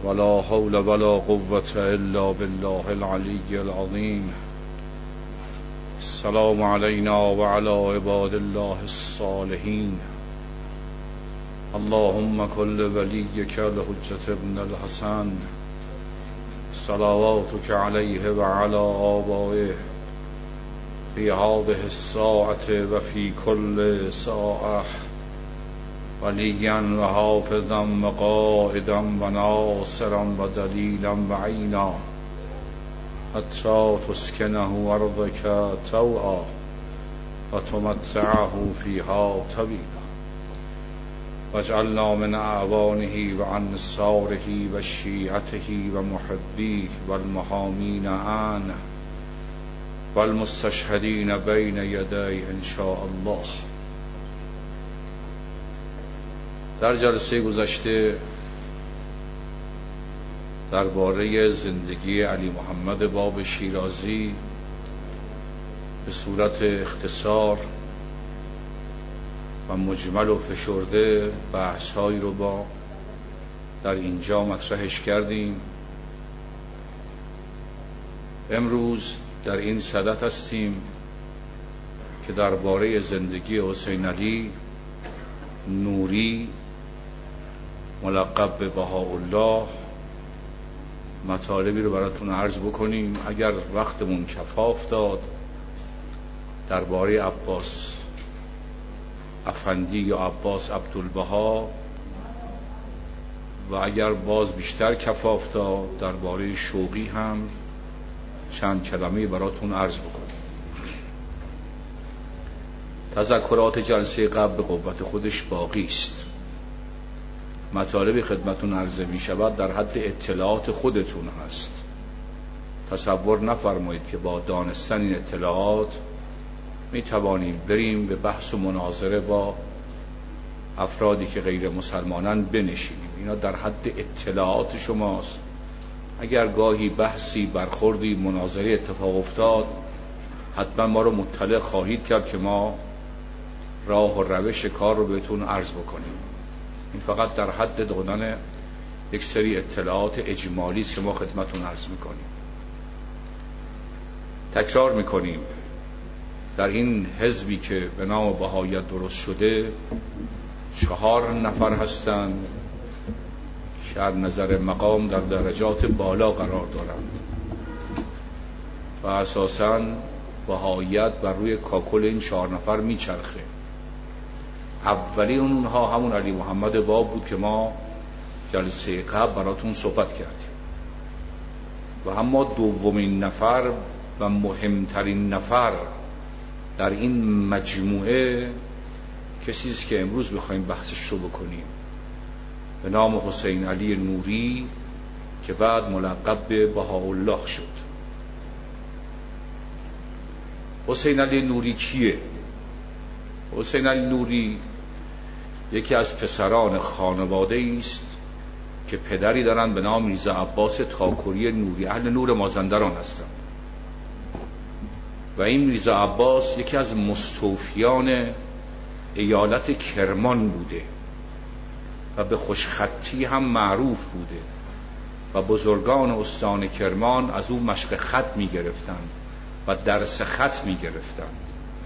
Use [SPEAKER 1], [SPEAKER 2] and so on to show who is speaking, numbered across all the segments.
[SPEAKER 1] ولا حول ولا قوة إلا بالله العلي العظيم. السلام علينا وعلى عباد الله الصالحين. اللهم كل وليك الحجة ابن الحسن صلواتك عليه وعلى آبائه في هذه الساعة وفي كل ساعة وليا وحافظا وقائدا وناصرا ودليلا وعينا حتى تسكنه أرضك طوعا وتمتعه فيها طويلا واجعلنا من أعوانه وأنصاره وشيعته ومحبيه والمحامين عنه والمستشهدين بين يديه إن شاء الله. در جلسه گذشته درباره زندگی علی محمد باب شیرازی به صورت اختصار و مجمل و فشرده بحث‌هایی رو با در اینجا مطرحش کردیم. امروز در این صدد هستیم که درباره زندگی حسین علی نوری ملقب به بهاءالله مطالبی رو براتون عرض بکنیم. اگر وقتمون کفاف داد درباره عباس افندی یا عباس عبدالبها و اگر باز بیشتر کفاف داد درباره شوقی هم چند کلمه براتون عرض بکنیم. تذکرات جلسه قبل به قوت خودش باقی است. مطالبی خدمتون عرضه می شود در حد اطلاعات خودتون هست. تصور نفرمایید که با دانستن این اطلاعات می توانیم بریم به بحث و مناظره با افرادی که غیر مسلمانان بنشینیم. اینا در حد اطلاعات شماست. اگر گاهی بحثی برخوردی مناظره اتفاق افتاد حتما ما رو مطلع خواهید کرد که ما راه و روش کار رو بهتون عرض بکنیم. این فقط در حد دادن یک سری اطلاعات اجمالی است که ما خدمتون عرض میکنیم. تکرار میکنیم در این حزبی که به نام بهائیت درست شده 4 نفر هستند که از نظر مقام در درجات بالا قرار دارند و اساساً بهائیت بر روی کاکل این 4 نفر میچرخه. اولی اونها همون علی محمد باب بود که ما جلسه قبل براتون صحبت کردیم و اما دومین نفر و مهمترین نفر در این مجموعه کسی است که امروز بخوایم بحثش رو بکنیم به نام حسین علی نوری که بعد ملقب به بهاءالله شد. حسین علی نوری کیه؟ حسین علی نوری یکی از پسران خانواده است که پدری دارند به نام میرزا عباس تاکوری نوری، اهل نور مازندران هستند و این میرزا عباس یکی از مستوفیان ایالت کرمان بوده و به خوشخطی هم معروف بوده و بزرگان استان کرمان از او مشق خط می گرفتند و درس خط می گرفتند.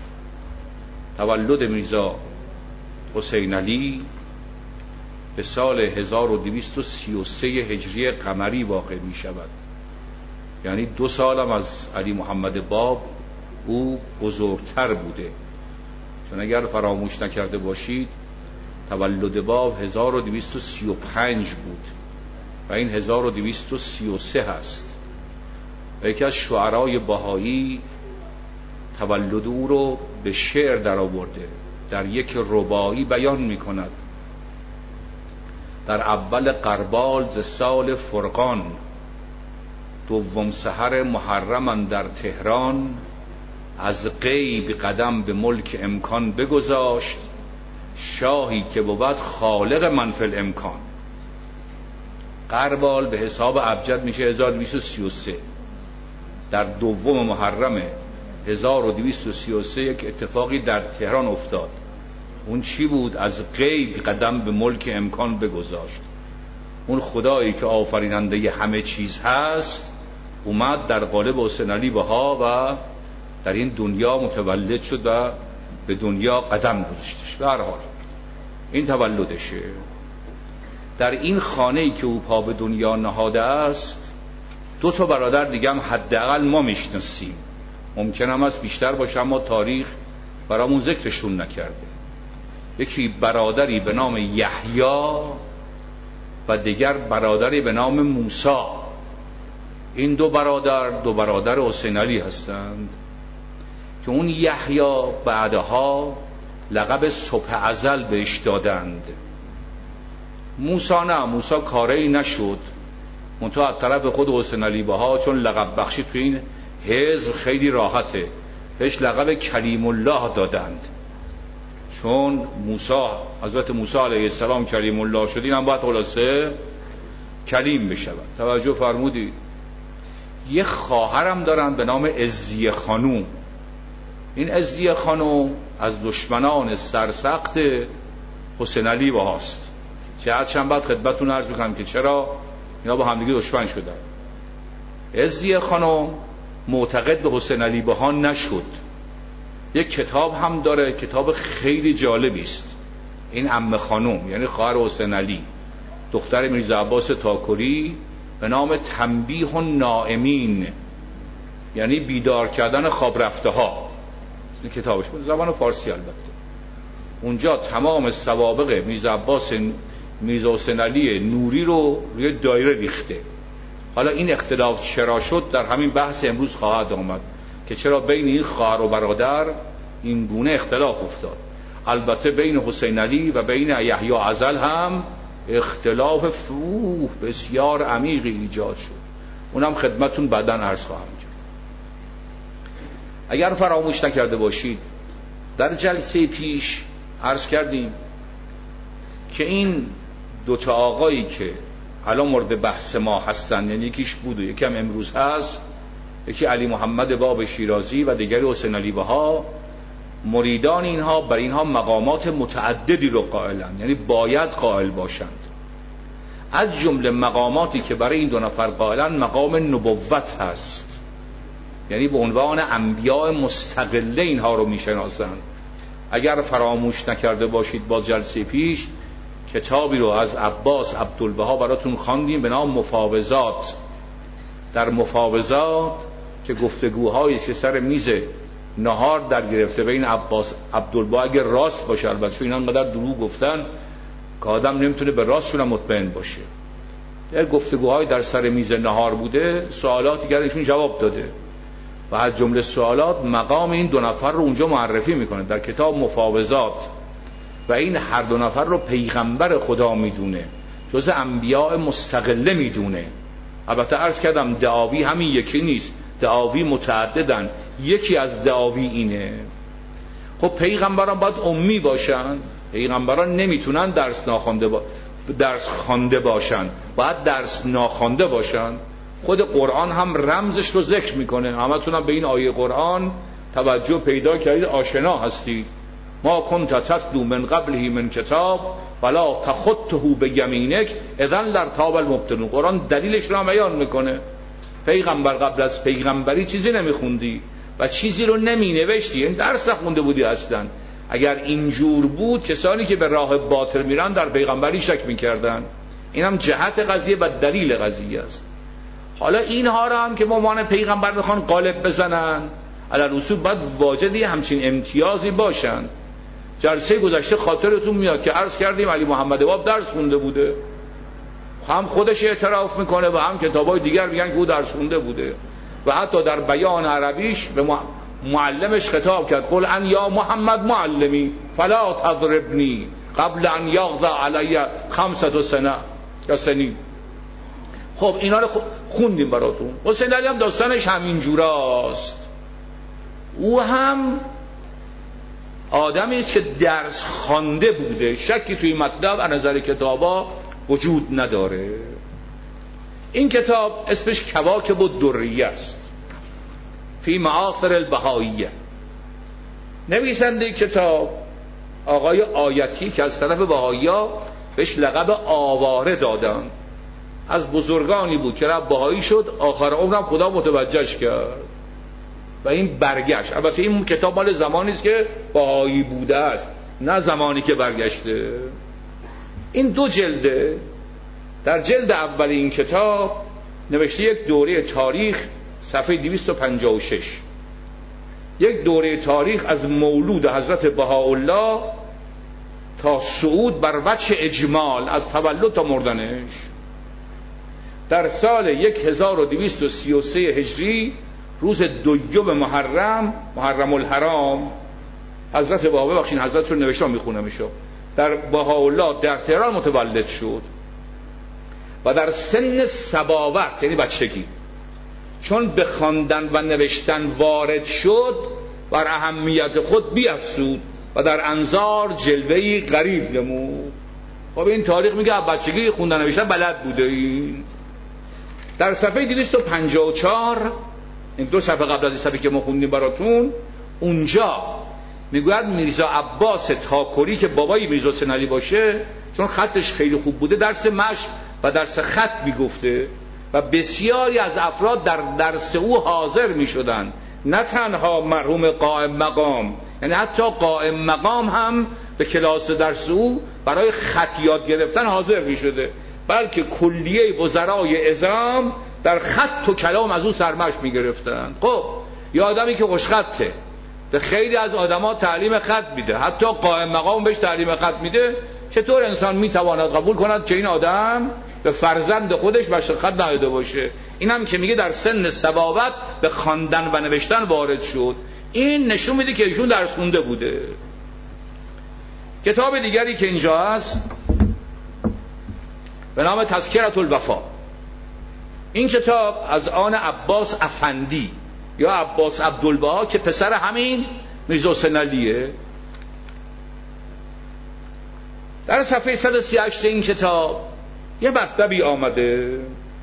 [SPEAKER 1] تولد میرزا حسین علی به سال 1233 هجری قمری واقع می شود، یعنی 2 سالم از علی محمد باب او بزرگتر بوده، چون اگر فراموش نکرده باشید تولد باب 1235 بود و این 1233 هست و یکی از شعرای بهایی تولد او رو به شعر در آورده، در یک رباعی بیان می کند. در اول قربال ز سال فرقان 2 سحر محرم اندر تهران از غیب قدم به ملک امکان بگذاشت شاهی که بود خالق من فی الامکان. قربال به حساب ابجد میشه 1233. در 2 محرم 1233 یک اتفاقی در تهران افتاد. اون چی بود؟ از غیب قدم به ملک امکان بگذاشت. اون خدایی که آفریننده همه چیز هست اومد در قالب حسین علی بها و در این دنیا متولد شد و به دنیا قدم گذاشتش. به هر حال این تولدشه. در این خانه‌ای که او پا به دنیا نهاده است 2 تا برادر دیگه هم حداقل ما میشناسیم، ممکن هم است بیشتر باشه اما تاریخ برامون ذکرشون نکرده. یکی برادری به نام یحیی و دیگر برادری به نام موسی. این 2 برادر حسین علی هستند که اون یحیی بعدها لقب صبح ازل بهش دادند. موسی نه، موسی کاری نشد، منتها از طرف خود حسین علی بها چون لقب بخشی تو این حزب خیلی راحته، بهش لقب کلیم الله دادند. چون حضرت موسی علیه السلام کلیم الله شد، این هم باید خلاصه کلیم بشود. توجه فرمودید؟ یه خواهرم دارن به نام عزیه خانوم. این عزیه خانوم از دشمنان سرسخت حسین علی بهاست. چند بعد خدمتتون عرض میکنم که چرا اینا با همدیگه دشمن شدن. عزیه خانوم معتقد به حسین علی بها نشد. یک کتاب هم داره، کتاب خیلی جالبی است. این عمه خانوم یعنی خواهر حسین علی، دختر میرزا عباس تاکوری، به نام تنبیه النائمین، یعنی بیدار کردن خواب رفته ها. این کتابش بود، زبان فارسی البته. اونجا تمام سوابق میرزا حسین علی نوری رو روی دایره ریخته. حالا این اختلاف چرا شد در همین بحث امروز خواهد آمد که چرا بین این خواهر و برادر این گونه اختلاف افتاد. البته بین حسین علی و بین یحیی ازل هم اختلاف بسیار عمیقی ایجاد شد. اونم خدمتون بعداً عرض خواهم کرد. اگر فراموش نکرده باشید در جلسه پیش عرض کردیم که این 2 تا آقایی که الان مورد بحث ما هستن، یعنی یکیش بود و یکی هم امروز هست، یکی علی محمد باب شیرازی و دیگری حسین علی بها، مریدان اینها بر اینها مقامات متعددی رو قائلند، یعنی باید قائل باشند. از جمله مقاماتی که برای این 2 نفر قائلند مقام نبوت هست، یعنی به عنوان انبیاء مستقله اینها رو میشناسند. اگر فراموش نکرده باشید با جلسه پیش کتابی رو از عباس عبدالبها براتون خواندیم به نام مفاوضات. در مفاوضات که گفتگوهایی که سر میز نهار در گرفته بین عباس عبدالبها، اگر راست باشه البته، چون اینا انقدر دروغ گفتن که آدم نمیتونه به راستشون مطمئن باشه. در گفتگوهای در سر میز نهار بوده، سوالاتی که ایشون جواب داده و از جمله سوالات مقام این 2 نفر رو اونجا معرفی میکنه در کتاب مفاوضات. و این هر 2 نفر رو پیغمبر خدا میدونه، جز انبیاء مستقله میدونه. البته عرض کردم دعاوی همین یکی نیست، دعاوی متعددن. یکی از دعاوی اینه. خب پیغمبران باید امی باشن، پیغمبران نمیتونن درس خوانده باشن، باید درس ناخوانده باشن. خود قرآن هم رمزش رو ذکر میکنه. همتون هم به این آیه قرآن توجه پیدا کردید، آشنا هستید. ما کنت تتلو من قبله من کتاب ولا تخطه بیمینک اذا لارتاب المبطلون. قرآن دلیلش رو هم بیان میکنه. پیغمبر قبل از پیغمبری چیزی نمیخوندی و چیزی رو نمینوشتی، این درس خونده بودی اصلا. اگر اینجور بود کسانی که به راه باطل میرن در پیغمبری شک میکردن. این هم جهت قضیه و دلیل قضیه است. حالا اینها رو هم که مامان پیغمبر میخوان قالب بزنن، علی اصول باید واجدی همچین امتیازی باشن. جلسه گذشته خاطرتون میاد که عرض کردیم علی محمد باب درس خونده بوده، هم خودش اعتراف میکنه و هم کتابای دیگر میگن که او درس خونده بوده و حتی در بیان عربیش به معلمش خطاب کرد قل ان یا محمد معلمی فلا تضربنی قبل ان یغضى علی 5 سنه یا سنین. خب اینا رو خوندیم براتون. حسین علی هم داستانش همین جوراست. او هم آدمی است که درس خوانده بوده، شکی توی مطلب از نظر کتابا وجود نداره. این کتاب اسمش کواکب الدریه است فی معاصر البهائیه. نویسنده کتاب آقای آیتی که از طرف بهائی‌ها بهش لقب آواره دادن. از بزرگانی بود که رب بهایی شد، آخر عمرم خدا متوجهش کرد و این برگشت. البته این کتاب مال زمانی است که بهایی بوده است، نه زمانی که برگشته. این 2 جلده. در جلد اول این کتاب نوشته یک دوره تاریخ، صفحه 256، یک دوره تاریخ از مولود حضرت بهاءالله تا صعود بر وجه اجمال، از تولد تا مردنش. در سال 1233 هجری روز 2 محرم الحرام، حضرت بهاءالله، بخشین حضرت رو نوشتم میخونمشو، در بهاءالله در تهران متولد شد و در سن صباوت، یعنی بچگی، چون به خواندن و نوشتن وارد شد بر اهمیت خود بیفزود و در انظار جلوه‌ای غریب نمود. خب این تاریخ میگه بچگی خوندن نوشتن بلد بوده. این در صفحه 254، این 2 صفحه قبل از این صفحه که ما خوندیم براتون، اونجا میگوید میرزا عباس تاکری که بابای میرزا حسین علی باشه، چون خطش خیلی خوب بوده، درس مشق و درس خط میگفته و بسیاری از افراد در درس او حاضر میشدند، نه تنها مرحوم قائم مقام، یعنی حتی قائم مقام هم به کلاس درس او برای خط یاد گرفتن حاضر میشده، بلکه کلیه وزرای عظام در خط و کلام از او سرمشق میگرفتند. خب یه آدمی که خوش خطه به خیلی از آدما تعلیم خط میده، حتی قائم مقام بهش تعلیم خط میده، چطور انسان میتواند قبول کند که این آدم به فرزند خودش مشق خط نداده باشه؟ این هم که میگه در سن صباوت به خواندن و نوشتن وارد شد، این نشون میده که ایشون درس خونده بوده. کتاب دیگری که اینجا هست به نام تذکرة الوفا. این کتاب از آن عباس افندی یا عباس عبدالبها که پسر همین میرزا حسین علیه. در صفحه 138 این کتاب یه مطلبی آمده.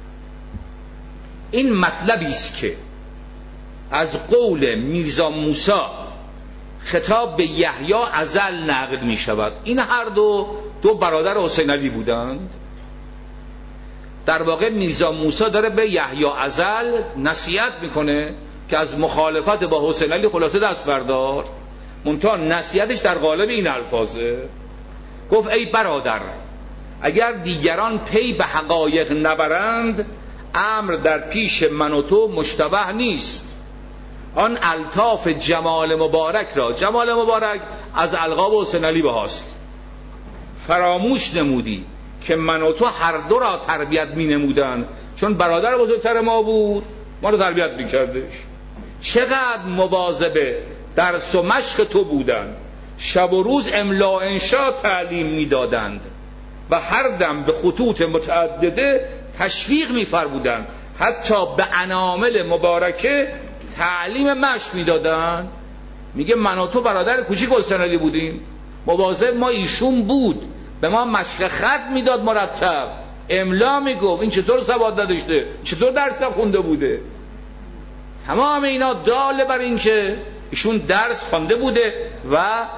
[SPEAKER 1] این مطلبی است که از قول میرزا موسی خطاب به یحیی ازل نقل می شود. این هر دو برادر حسین علی بودند. در واقع میرزا موسی داره به یحیی ازل نصیحت میکنه که از مخالفت با حسین علی خلاصه دست بردار. منتها نصیحتش در قالب این الفاظه، گفت ای برادر، اگر دیگران پی به حقایق نبرند، امر در پیش من و تو مشتبه نیست. آن الطاف جمال مبارک را، جمال مبارک از القاب حسین علی بهاست، فراموش نمودی که من و تو هر دو را تربیت می نمودن، چون برادر بزرگتر ما بود، ما رو تربیت می کردش. چقدر مواظب درس و مشق تو بودن، شب و روز املا انشا تعلیم می دادند و هر دم به خطوط متعدده تشویق می فرمودند، حتی به انامل مبارکه تعلیم مشق می دادن. میگه من و تو برادر کوچیک حسین علی بودیم، مواظب ما ایشون بود، به ما مشق خط میداد مرتب، املا میگفت، این چطور سواد نداشته، چطور درس نخونده بوده. تمام اینا داله بر این که ایشون درس خوانده بوده و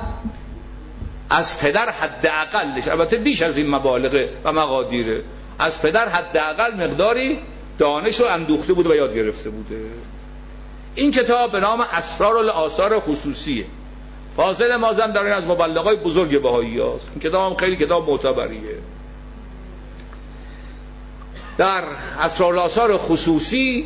[SPEAKER 1] از پدر حداقلش، البته بیش از این مبالغ و مقادیره، از پدر حداقل مقداری دانش رو اندوخته بوده و یاد گرفته بوده. این کتاب به نام اسرار الآثار خصوصیه. فاضل مازندرانی از مبلغای بزرگ بهایی هست. این کتاب هم خیلی کتاب معتبریه. در اسرار الآثار خصوصی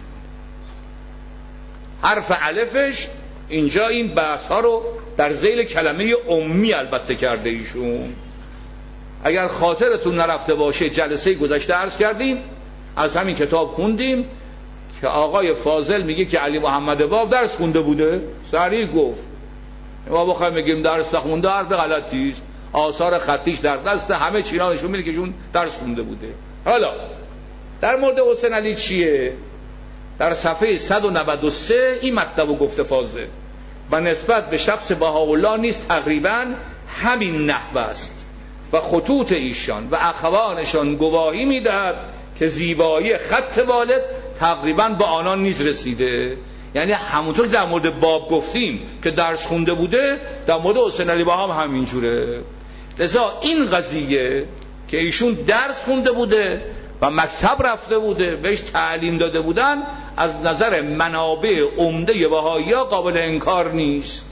[SPEAKER 1] حرف الفش اینجا این بحث ها رو در ذیل کلمه امی البته کرده ایشون. اگر خاطرتون نرفته باشه جلسه گذشته عرض کردیم، از همین کتاب خوندیم که آقای فاضل میگه که علی محمد باب درس خونده بوده. سریع گفت ما بخوایم بگیم درس نخونده حرف غلطی است، آثار خطیش در دست همه چینا نشون میده که ایشون درس خونده بوده. حالا در مورد حسین علی چیه؟ در صفحه 193 این مطلب گفته فاضل و نسبت به شخص بهاءالله نیز تقریبا همین نحو است و خطوط ایشان و اخوانشان گواهی میدهد که زیبایی خط والد تقریبا با آنان نیز رسیده. یعنی همونطور که در مورد باب گفتیم که درس خونده بوده، در مورد حسین علی بها هم همینجوره. لذا این قضیه که ایشون درس خونده بوده و مکتب رفته بوده، بهش تعلیم داده بودن، از نظر منابع عمده بهائی‌ها قابل انکار نیست.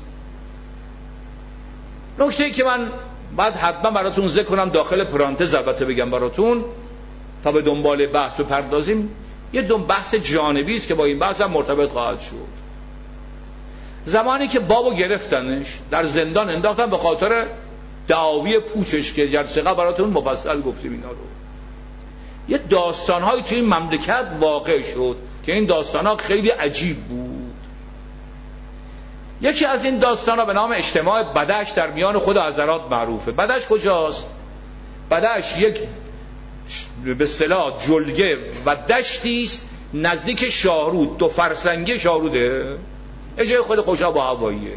[SPEAKER 1] نکته‌ای که من بعد حتما براتون ذکر کنم، داخل پرانتز البته بگم براتون تا به دنبال بحث بپردازیم، یه بحث جانبی است که با این بحث هم مرتبط خواهد شد. زمانی که بابو گرفتنش در زندان انداختن به خاطر دعاوی پوچش که جلسه قبل براتون مفصل گفتیم اینا رو، یه داستان‌هایی توی این مملکت واقع شد که این داستان‌ها خیلی عجیب بود. یکی از این داستان‌ها به نام اجتماع بدش در میان خود حضرات معروفه. بدش کجاست؟ بدش یک به اصطلاح جلگه و دشتی است نزدیک شاهرود، 2 فرسنگی شاهروده، جای خیلی خوشا با هواییه.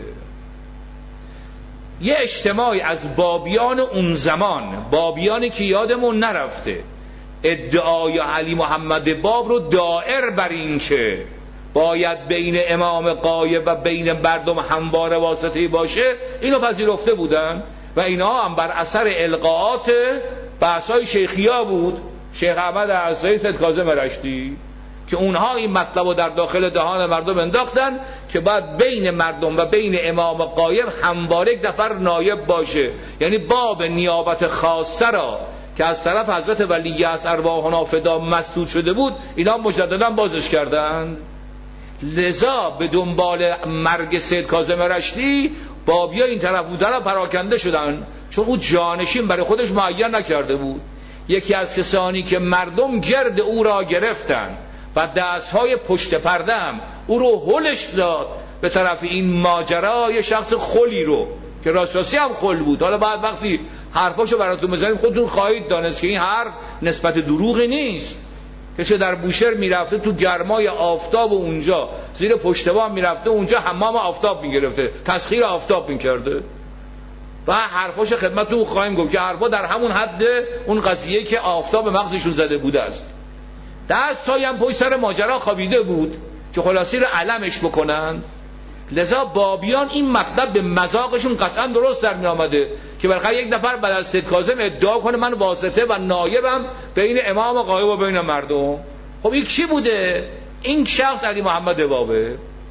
[SPEAKER 1] یه اجتماعی از بابیان اون زمان، بابیانی که یادمون نرفته ادعای علی محمد باب رو دائر بر این که باید بین امام غایب و بین مردم همواره واسطه‌ای باشه، اینو پذیرفته بودن و اینا هم بر اثر القاءات بحث‌های شیخیا بود، شیخ احمد اعزایی، سید کاظم رشتی، که اونها این مطلب رو در داخل دهان مردم انداختن که باید بین مردم و بین امام غایب همواره یک نفر نایب باشه. یعنی باب نیابت خاصه را که از طرف حضرت ولی از ارواحنا فدا مسدود شده بود، اینا مجددا بازش کردن. لذا به دنبال مرگ سید کاظم رشتی بابیا این طرف بودن را پراکنده شدن، چون او جانشین برای خودش معین نکرده بود. یکی از کسانی که مردم گرد او را گرفتن و دستهای پشت پرده هم او رو هلش داد به طرف این ماجرا، یه شخص خلی رو که راستی هم خل بود. حالا بعد وقتی حرفاشو براتون بزنیم خودتون خواهید دانست که این حرف نسبت دروغی نیست. کسی در بوشهر میرفته تو گرمای آفتاب و اونجا زیر پشت بام میرفته، اونجا حمام آفتاب میگرفته، تسخیر آفتاب میکرده و حرفاش خدمتتون خواهیم گفت که حرفا در همون حد اون قضیه که آفتاب مغزشون زده بوده است. دستایی هم پشت سر ماجرا خوابیده بود که خلاصی رو علمش بکنن. لذا بابیان این مطلب به مذاقشون قطعا درست در می آمده که بالاخره یک نفر بعد از سید کاظم ادعا کنه من واسطه و نایبم بین امام غایب و بین مردم. خب این کی بوده؟ این شخص علی محمد بابه.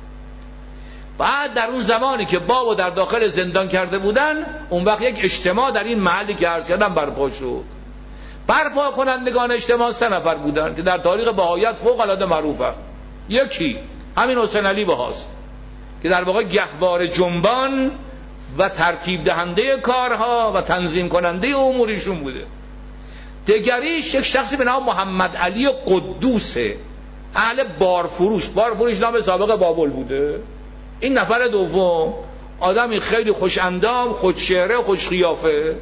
[SPEAKER 1] بعد در اون زمانی که بابو در داخل زندان کرده بودن، اون وقت یک اجتماع در این محلی که عرض کردم برپا شد. برپا کنندگان اجتماع 3 نفر بودن که در تاریخ بهائیت فوق العاده معروفه. یکی همین حسین علی بهاست که در واقع گهوار جنبان و ترتیب دهنده کارها و تنظیم کننده اموریشون بوده. دیگریش یک شخصی به نام محمد علی قدوسه، اهل بارفروش نام سابق بابل بوده. این نفر دوم آدمی خیلی خوش اندام، خوش چهره، خوش قیافه.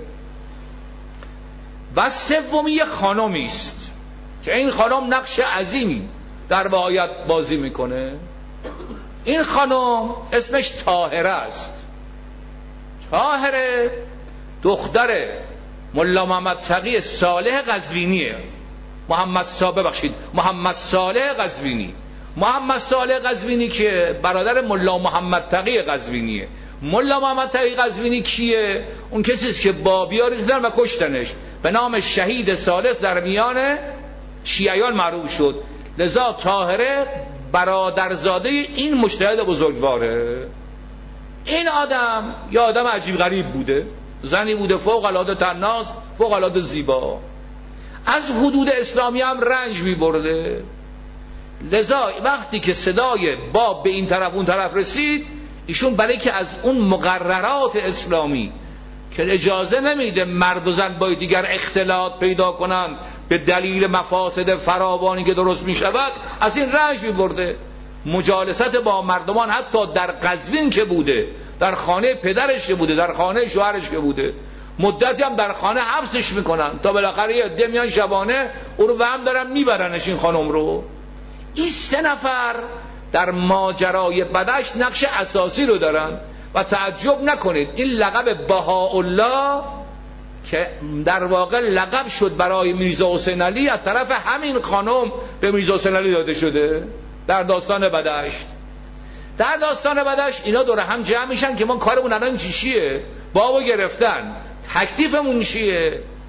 [SPEAKER 1] و سومی یک خانمی است که این خانم نقش عظیمی در بهائیت بازی میکنه. این خانم اسمش طاهره است. طاهره دختر ملا محمد تقی صالح قزوینیه. محمد صالح قزوینی. محمد صالح قزوینی که برادر ملا محمد تقی قزوینیه. ملا محمد تقی قزوینی کیه؟ اون کسی است که بابی‌ها ریختن و کشتنش، به نام شهید ثالث در میان شیعیان معروف شد. لذا طاهره برادرزاده این مجتهد بزرگواره. این آدم یه آدم عجیب غریب بوده، زنی بوده فوق العاده طناز، فوق العاده زیبا، از حدود اسلامی هم رنج می برده. لذا وقتی که صدای باب به این طرف اون طرف رسید، ایشون برای که از اون مقررات اسلامی که اجازه نمیده مرد و زن با دیگر اختلاط پیدا کنند به دلیل مفاسد فراوانی که درست می شود، از این رنج می برده. مجالست با مردمان حتی در قزوین که بوده، در خانه پدرش که بوده، در خانه شوهرش که بوده، مدتی هم در خانه حبسش میکنن تا بالاخره یه عده میان شبانه اون رو وهم دارن میبرنش این خانم رو. این 3 نفر در ماجرای بدش نقش اساسی رو دارن و تعجب نکنید این لقب بهاءالله که در واقع لقب شد برای میرزا حسین علی از طرف همین خانم به میرزا حسین علی داده شده. در داستان بدشت، در داستان بدشت اینا دور هم جمع میشن که ما کارمون الان چیه؟ بابو گرفتن، تکلیفمون چیه؟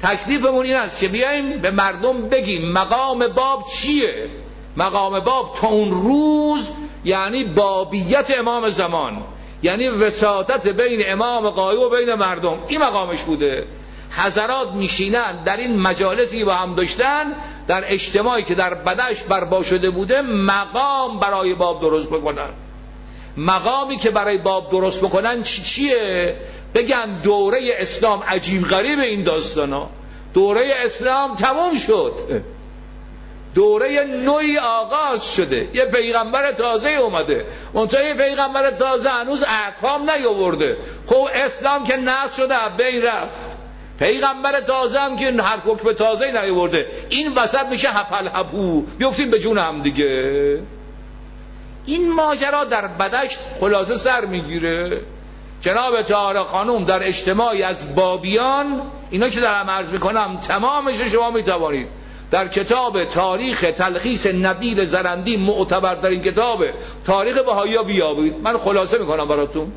[SPEAKER 1] تکلیفمون این است که بیاییم به مردم بگیم مقام باب چیه. مقام باب تا اون روز یعنی بابیت امام زمان، یعنی وساطت بین امام غایب و بین مردم، این مقامش بوده. حضرات میشینن در این مجالسی با هم داشتن، در اجتماعی که در بدش برپا شده بوده مقام برای باب درست بکنن. مقامی که برای باب درست بکنن چیه؟ بگن دوره اسلام عجیب غریب این داستانا، دوره اسلام تموم شد، دوره نوعی آغاز شده، یه پیغمبر تازه اومده، منتها یه پیغمبر تازه هنوز احکام نیاورده. خب اسلام که نصر شده بین رفت، پیغمبر تازه هم که هر حکم تازه نیاورده، این وسط میشه هپل هپو، بیفتیم به جون هم دیگه. این ماجرا در بدشت خلاصه سر میگیره. جناب طاهره خانم در اجتماعی از بابیان، اینا که دارم عرض میکنم تمامش شما میتوانید در کتاب تاریخ تلخیص نبیل زرندی، معتبرترین کتاب تاریخ بهایی بیابید. من خلاصه میکنم براتون.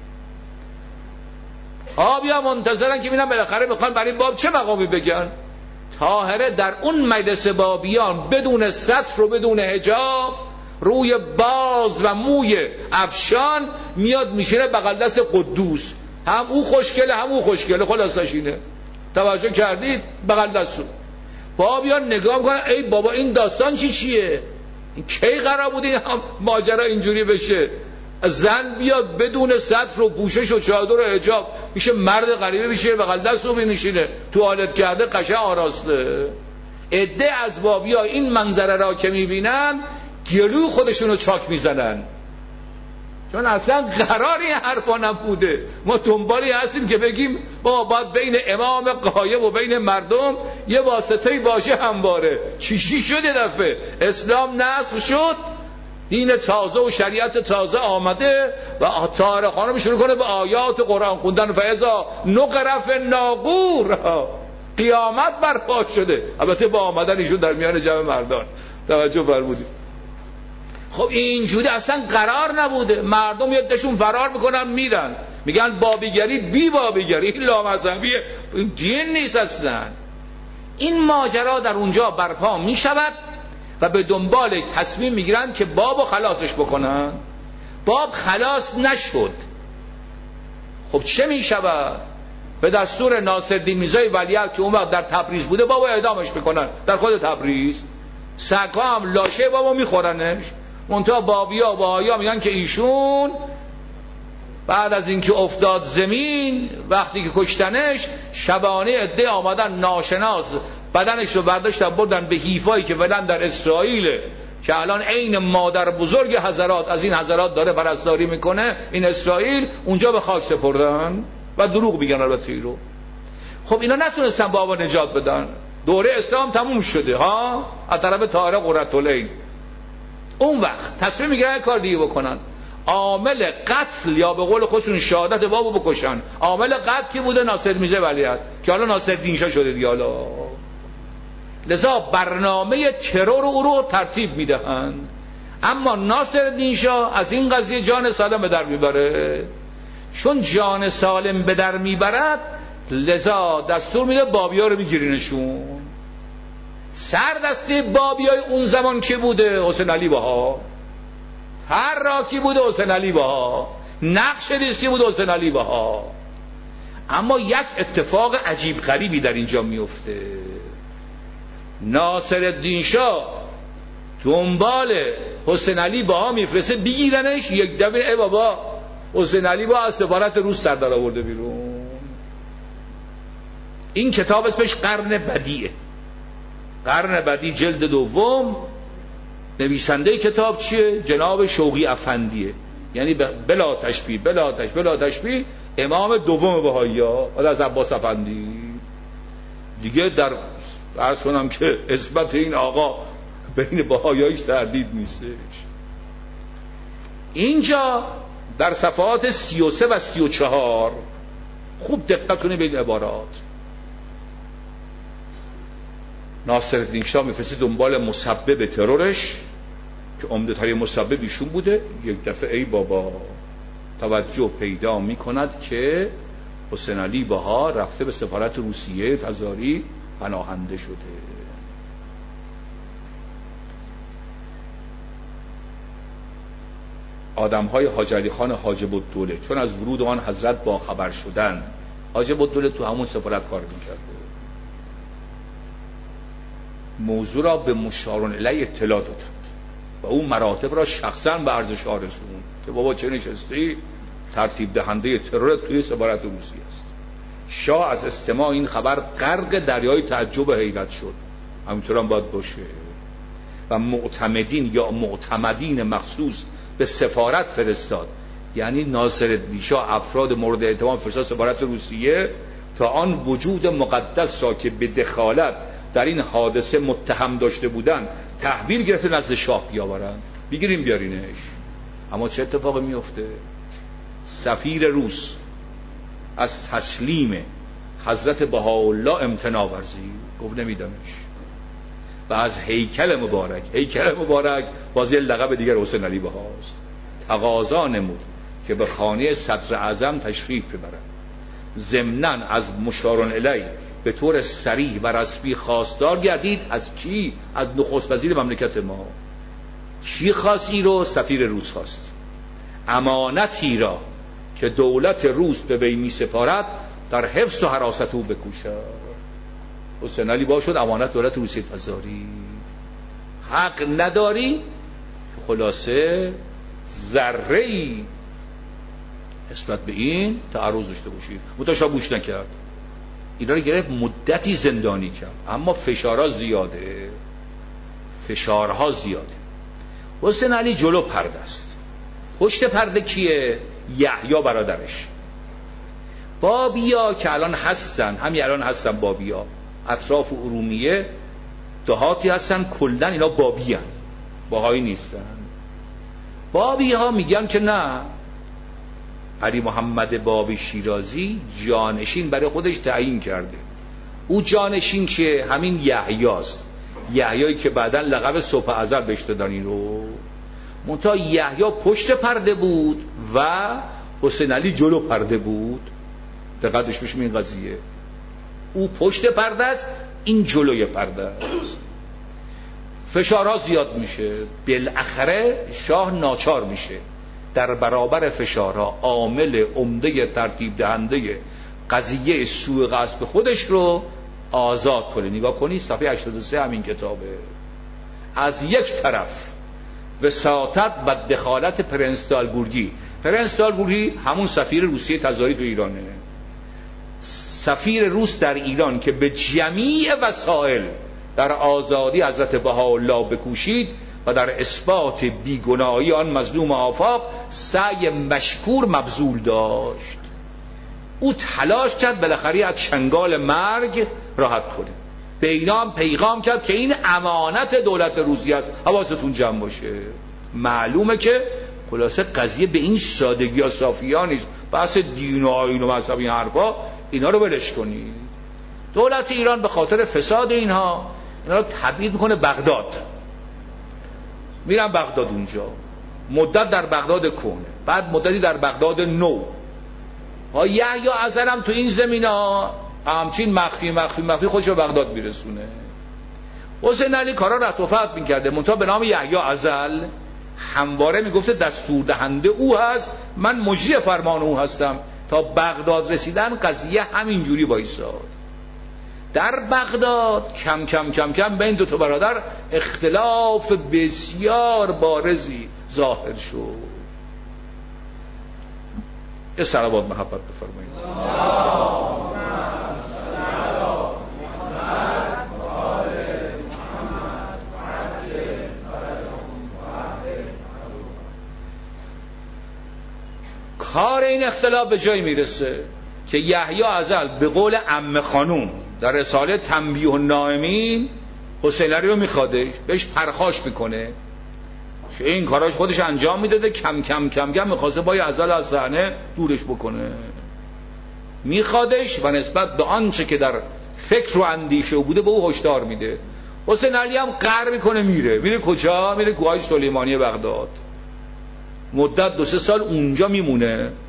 [SPEAKER 1] آبیا منتظرن که ببینم بالاخره میخوان برای باب چه مقامی بگن. طاهره در اون مجلس بابیان بدون ستر و بدون حجاب، روی باز و موی افشان میاد میشینه بغل دست قدوس، هم او خوشگله هم او خوشگله، خلاصش اینه. توجه کردید؟ بغل دستو بابیان نگاه میکنن ای بابا این داستان چیه؟ این کی قرار بود این ماجرا اینجوری بشه؟ زن بیاد بدون ستر و پوشش و چادر و حجاب میشه مرد غریبه، میشه بغل دستو بنشینه، توالت کرده قشنگ آراسته. عده از بابیا این منظره را که میبینن گلو خودشونو چاک میزنن، چون اصلا قرار این حرفا نبوده. ما دنبالی هستیم که بگیم با باید بین امام غایب و بین مردم یه واسطه‌ای باشه همواره. چی شده دفعه اسلام نصر شد، دین تازه و شریعت تازه آمده و طاهره خانم شروع کنه به آیات قرآن خوندن، فاذا نقر فی الناقور، قیامت برپا شده. البته با آمدن ایشون در میان جمع مردان. توجه فرمودید؟ خب اینجوری اصلا قرار نبوده. مردم یه دشون فرار میکنن میرن، میگن بابیگری بی بابیگری، این لامذهبیه، این دین نیست اصلا. این ماجرا در اونجا برپا میشود و به دنبالش تصمیم میگیرن که بابو خلاصش بکنن. باب خلاص نشد. خب چه میشود؟ به دستور ناصرالدین میرزای ولیعهد که اون وقت در تبریز بوده بابو اعدامش میکنن در خود تبریز. سگا هم لاشه بابو میخورنش. منتها بابیا و بهایا میگن که ایشون بعد از اینکه افتاد زمین، وقتی که کشتنش، شبانه عده آمدن ناشناس بدنش رو برداشتن بردن به حیفایی که ولن در اسرائیل، که الان عین مادر بزرگ حضرات از این حضرات داره پرستاری میکنه این اسرائیل، اونجا به خاک سپردن و دروغ میگن البته رو. خب اینا نتونستن بابا نجات بدن. دوره اسلام تموم شده ها از طرف طاهره قرةالعین. اون وقت تصمیم میگیرن کار دیگه بکنن، عامل قتل یا به قول خودشون شهادت بابو بکشن. عامل قتل کی بوده؟ ناصر میرزا ولیعهد که حالا ناصرالدین شاه شده دیگه. حالا لذا برنامه ترور او رو ترتیب میدهند، اما ناصرالدین شاه از این قضیه جان سالم به در میبره. چون جان سالم به در میبرد لذا دستور میده بابیا رو میگیرینشون. سر دسته بابیای اون زمان که بوده؟ حسین علی بها. هر راکی بوده؟ حسین علی بها. نقش ریسکی بوده؟ حسین علی بها. اما یک اتفاق عجیب غریبی در اینجا میفته. ناصرالدین شاه دنبال حسین علی بها میفرسته بگیرنش. یک دفعه ای بابا حسین علی بها از سفارت روس سر در آورده بیرون. این کتاب اسمش قرن بدیعه. قرن بدیع جلد دوم. نویسنده کتاب چیه؟ جناب شوقی افندیه، یعنی بلا تشبیه امام دوم بهائی‌ها از عباس افندی. دیگه در عرض کنم که اثبات این آقا بین بهائی‌هاش تردید نیستش. اینجا در صفحات 33 و 34 خوب دقت کنید به این عبارات. ناصرالدین شاه میفرسته دنبال مسبب ترورش که عمده ترین مسبب ایشون بوده. یک دفعه ای بابا توجه پیدا میکند که حسین علی بها رفته به سفارت روسیه تزاری پناهنده شده. آدم‌های حاج علی خان حاجب الدوله چون از ورود آن حضرت با خبر شدند، حاجب الدوله تو همون سفارت کار می‌کرده، موضوع را به مشار‌الیه اطلاع دادند و اون مراتب را شخصاً به عرض شاه رسوند که بابا چه نشستی؟ ترتیب دهنده ترور توی سفارت روسیه است. شاه از استماع این خبر غرق دریای تعجب و حیرت شد. همینطور هم باید باشه. و معتمدین یا معتمدین مخصوص به سفارت فرستاد، یعنی ناصرالدین شاه افراد مورد اعتماد فرستاد سفارت روسیه تا آن وجود مقدس را که به دخالت در این حادثه متهم داشته بودند تحویل گرفته نزد شاه بیاورند. بگیریم بیارینش. اما چه اتفاقی میفته؟ سفیر روس از تسلیم حضرت بهاءالله امتناع ورزید، گفت نمیدمش. و از هیکل مبارک بازی لقب دیگر حسین علی بهاست، تقاضا نمود که به خانه صدر اعظم تشریف ببرد. ضمناً از مشار‌الیه به طور صریح و رسمی خواستار گردید. از کی؟ از نخست وزیر مملکت ما. کی خواست این رو؟ سفیر روس خواست. امانتی را که دولت روس به وی می سپارد در حفظ و حراست او بکوشد. حسین علی با شد امانت دولت روسیه تزاری. حق نداری خلاصه ذره‌ای نسبت به این تعرض داشته باشی. متشا بوش نکرد. اینا رو گرفت مدتی زندانی کرد، اما فشارها زیاده. حسین علی جلو پرده است. پشت پرده کیه؟ یحیی برادرش. بابیا که الان هستن، همین الان هستن بابیا، اطراف ارومیه دهاتی هستن، کلن اینا بابی هن، باهایی نیستن. بابی ها میگن که نه، علی محمد بابی شیرازی جانشین برای خودش تعیین کرده. او جانشین که همین یحیاست، یحیایی که بعداً لقب صبح ازل بهش دادن. این رو منتها یحیی پشت پرده بود و حسین علی جلو پرده بود. دقتش بشیم این قضیه. او پشت پرده است، این جلوی پرده است. فشارها زیاد میشه. بالاخره شاه ناچار میشه در برابر فشارها عامل عمده ترتیب دهنده قضیه سوء قصد خودش رو آزاد کنه. نگاه کنید صفحه 83 همین کتابه. از یک طرف وساطت و دخالت پرنس دالگورگی همون سفیر روسیه تزاری تو ایرانه، سفیر روس در ایران که به جمیع وسایل در آزادی حضرت بهاءالله بکوشید و در اثبات بیگناهی آن مظلوم آفاق سعی مشکور مبذول داشت. او تلاش کرد بالاخره از چنگال مرگ راحت کنه. به اینا هم پیغام کرد که این امانت دولت روسیه است، حواستون جمع باشه. معلومه که خلاصه قضیه به این سادگی یا صافی ها نیست. بحث دین و آیین و مذهب این حرفا، اینا رو ولش کنید. دولت ایران به خاطر فساد اینا رو تبعید میکنه بغداد. میرن بغداد، اونجا مدت در بغداد کنه، بعد مدتی در بغداد نو. یحیی ازل هم تو این زمینا همچین مخفی خودش رو بغداد میرسونه. حسین علی کارا رفت و فتح میکرده، منتها به نام یحیی ازل همواره میگفته دستور دهنده او هست، من مجری فرمان او هستم. تا بغداد رسیدن قضیه همینجوری وایساد. در بغداد کم کم بین دو تا برادر اختلاف بسیار بارزی ظاهر شد. یه صلوات محبت بفرمایید. کار این اختلاف به جای میرسه که یحیی ازل به قول عمه خانوم در رساله تنبیه النائمین حسین علی رو میخوادش، بهش پرخاش میکنه که این کاراش خودش انجام میداده، کم میخواسته با ازل از صحنه دورش بکنه. میخوادش و نسبت به آنچه که در فکر و اندیشه بوده به او هشدار میده. حسین علی هم قهر میکنه، میره کجا؟ میره کوههای سلیمانی بغداد. مدت 2-3 سال اونجا میمونه.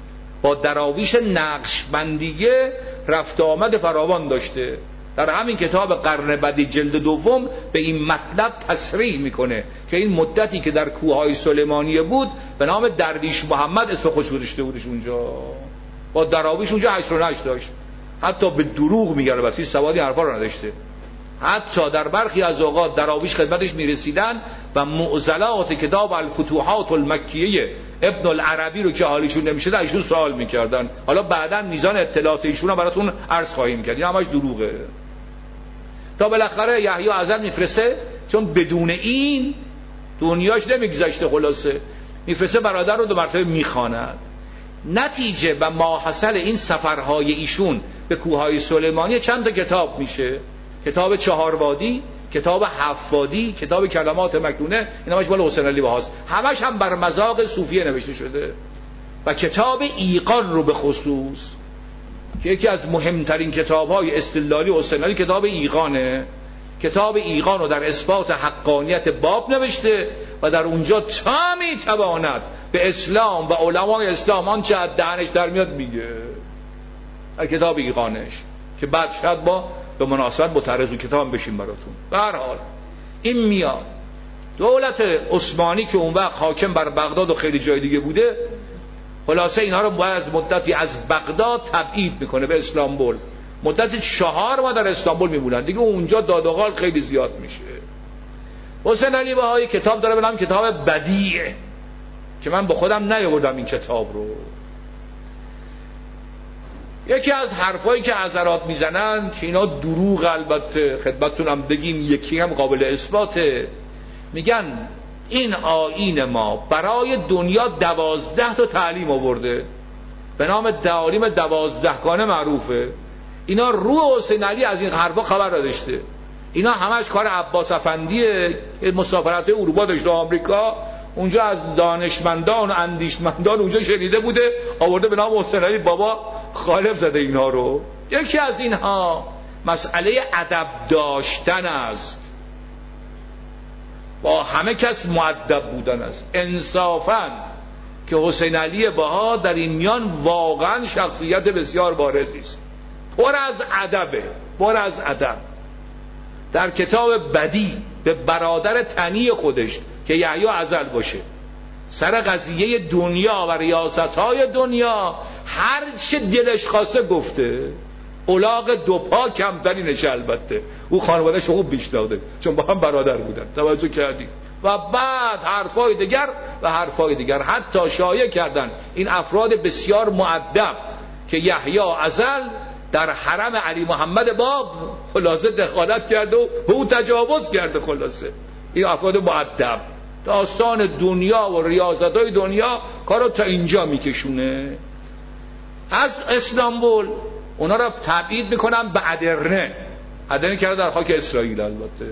[SPEAKER 1] با دراویش نقشبندیه رفت آمد فراوان داشته. در همین کتاب قرن بدی جلد دوم به این مطلب تصریح میکنه که این مدتی که در کوههای سلیمانیه بود به نام درویش محمد اسم خودش گذاشته بودش اونجا، با دراویش اونجا 8 و 8 داشت. حتی به دروغ میگه، البته سوادی حرفا رو نداشته. حتی در برخی از اوقات دراویش خدمتش میرسیدن و معضلات کتاب الفتوحات المکیه ابن العربی رو که حالیشون نمیشه ایشون سوال میکردن. حالا بعدا میزان اطلاعات ایشون رو براتون عرض خواهیم کرد، این همش دروغه. تا بالاخره یحیی ازل میفرسته، چون بدون این دنیاش نمیگذشته، خلاصه میفرسته برادر رو 2 مرتبه میخواند. نتیجه و ماحصل این سفرهای ایشون به کوههای سلیمانیه چند تا کتاب میشه: کتاب 4 وادی، کتاب 7 وادی، کتاب کلمات مکنونه، این همش مال حسین علی بهاست، همش هم بر مذاق صوفیه نوشته شده. و کتاب ایقان رو به خصوص که یکی از مهمترین کتاب‌های استدلالی حسین علی کتاب ایقانه. کتاب ایقان رو در اثبات حقانیت باب نوشته و در اونجا تا میتواند به اسلام و علمای اسلام آنچه از دهنش در میاد میگه، در کتاب ایقانش، که بعد شاید با به مناسبت با تعرض کتاب بشیم براتون. به هر حال این میاد دولت عثمانی که اون وقت حاکم بر بغداد و خیلی جای دیگه بوده، خلاصه اینها رو باید از مدتی از بغداد تبعید میکنه به استانبول. مدت 4 ماه در استانبول میمونن دیگه، اونجا دادوغال خیلی زیاد میشه. حسین علی بهایی کتاب داره به نام کتاب بدیع که من به خودم نیاوردم این کتاب رو. یکی از حرفایی که حضرات میزنن که اینا دروغ، البته خدمتتونم بگیم یکی هم قابل اثباته، میگن این آیین ما برای دنیا 12 تا تعلیم آورده به نام تعالیم 12 گانه معروفه. اینا روح حسین علی از این حرفا خبر نداشته. اینا همش کار عباس افندیه، مسافرت اروپا داشته، آمریکا، اونجا از دانشمندان و اندیشمندان اونجا شنیده بوده، آورده به نام حسین علی بابا خالف زده اینها رو. یکی از اینها مسئله ادب داشتن است، با همه کس مؤدب بودن است. انصافاً که حسین علی بها در این میان واقعا شخصیت بسیار بارزی است، پر از ادبه، پر از ادب. در کتاب بدی به برادر تنی خودش که یحیی ازل باشه سر قضیه دنیا و ریاست‌های دنیا هر چه دلش خواسته گفته. الاغ 2 پا کمترینش، البته او خانواده‌اش خوب میشناخته چون با هم برادر بودن، توجه کردید. و بعد حرفای دیگر حتی شایع کردن این افراد بسیار مؤدب که یحیی ازل در حرم علی محمد باب خلاصه دخالت کرده و او تجاوز کرده. خلاصه این افراد مؤدب داستان دنیا و ریاست‌های دنیا کارو تا اینجا میکشونه. از استانبول اونا را تبعید میکنن به ادرنه کرده در خاک اسرائیل. البته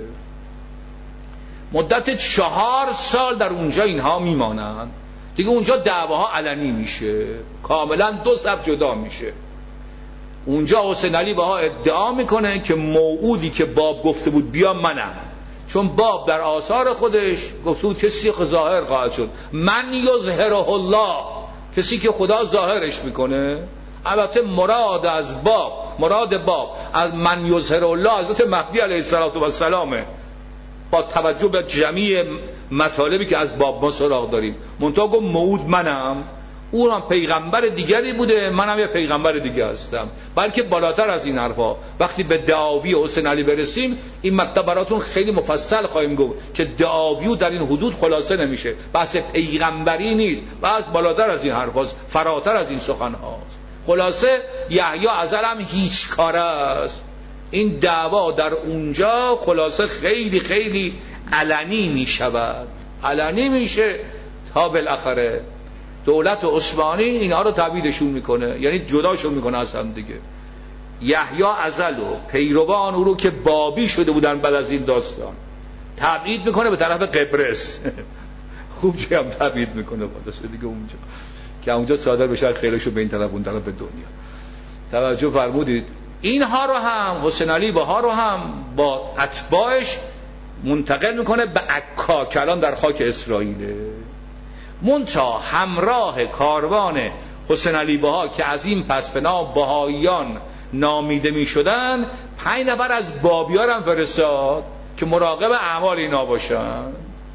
[SPEAKER 1] مدت 4 سال در اونجا اینها میمانند دیگه. اونجا دعواها علنی میشه، کاملا 2 صف جدا میشه. اونجا حسین علی بها ادعا میکنه که موعودی که باب گفته بود بیا منم، چون باب در آثار خودش گفته بود کسی که ظاهر خواهد شد، من یظهره الله، کسی که خدا ظاهرش میکنه. البته مراد باب از من یظهر الله حضرت مهدی علیه السلام با توجه به جمعی مطالبی که از باب ما سراغ داریم. منتها گفت موعود منم، اونم پیغمبر دیگری بوده، منم یه پیغمبر دیگه هستم. بلکه بالاتر از این حرفا وقتی به دعاوی حسین علی برسیم این مطلب براتون خیلی مفصل خواهیم گفت که دعاوی در این حدود خلاصه نمیشه، بحث پیغمبری نیست، بحث بالاتر از این حرفاست، فراتر از این سخن هاست. خلاصه یحیی ازل هم هیچ کاره است. این دعوا در اونجا خلاصه خیلی خیلی علنی میشود، علنی میشه تا بالاخره دولت عثمانی اینها رو تبعیدشون میکنه، یعنی جداشون میکنه از هم دیگه. یحیی ازل و پیروان او رو که بابی شده بودن بعد از این داستان تبعید میکنه به طرف قبرس. خوب چه هم تبعید میکنه خلاصه دیگه اونجا که اونجا صادر بشه خیلیشو به این طرف اون طرف دنیا. توجه فرمودید؟ اینها رو هم حسین علی بها رو هم با اتباعش منتقل میکنه به عکا که الان در خاک اسرائیله. منتها همراه کاروان حسین علی بها که از این پس به نام بهاییان نامیده می شدن 5 نفر از بابیان هم فرستاد که مراقب اعمال اینا باشن.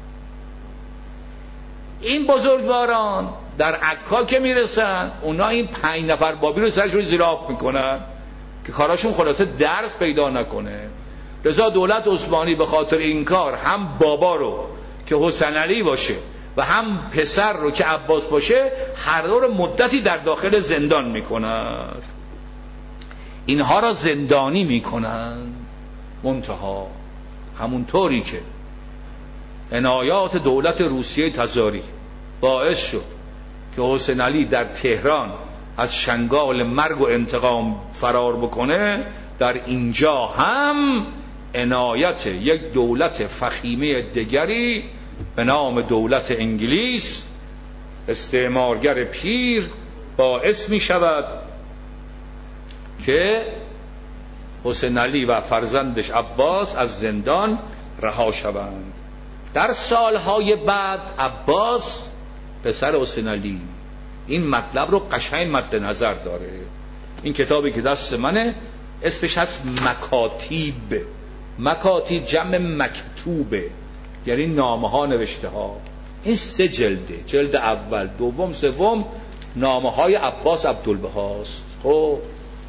[SPEAKER 1] این بزرگواران در عکا که میرسن اونا این 5 نفر بابی رو سرشون زیر آب میکنن که کاراشون خلاصه درس پیدا نکنه. لذا دولت عثمانی به خاطر این کار هم بابا رو که حسین علی باشه و هم پسر رو که عباس باشه هر دو رو مدتی در داخل زندان میکنند. اینها را زندانی میکنند. منتها همونطوری که عنایات دولت روسیه تزاری باعث شد که حسین علی در تهران از شنگال مرگ و انتقام فرار بکنه، در اینجا هم عنایت یک دولت فخیمه دیگری به نام دولت انگلیس استعمارگر پیر باعث می شود که حسین علی و فرزندش عباس از زندان رها شوند. در سالهای بعد عباس پسر حسین علی این مطلب رو قشنگ مد نظر داره. این کتابی که دست منه اسمش هست مکاتیب. مکاتیب جمع مکتوبه، یعنی نامه ها، نوشته ها. این 3 جلده، جلد اول، دوم، سوم نامه های عباس عبدالبهاست. خب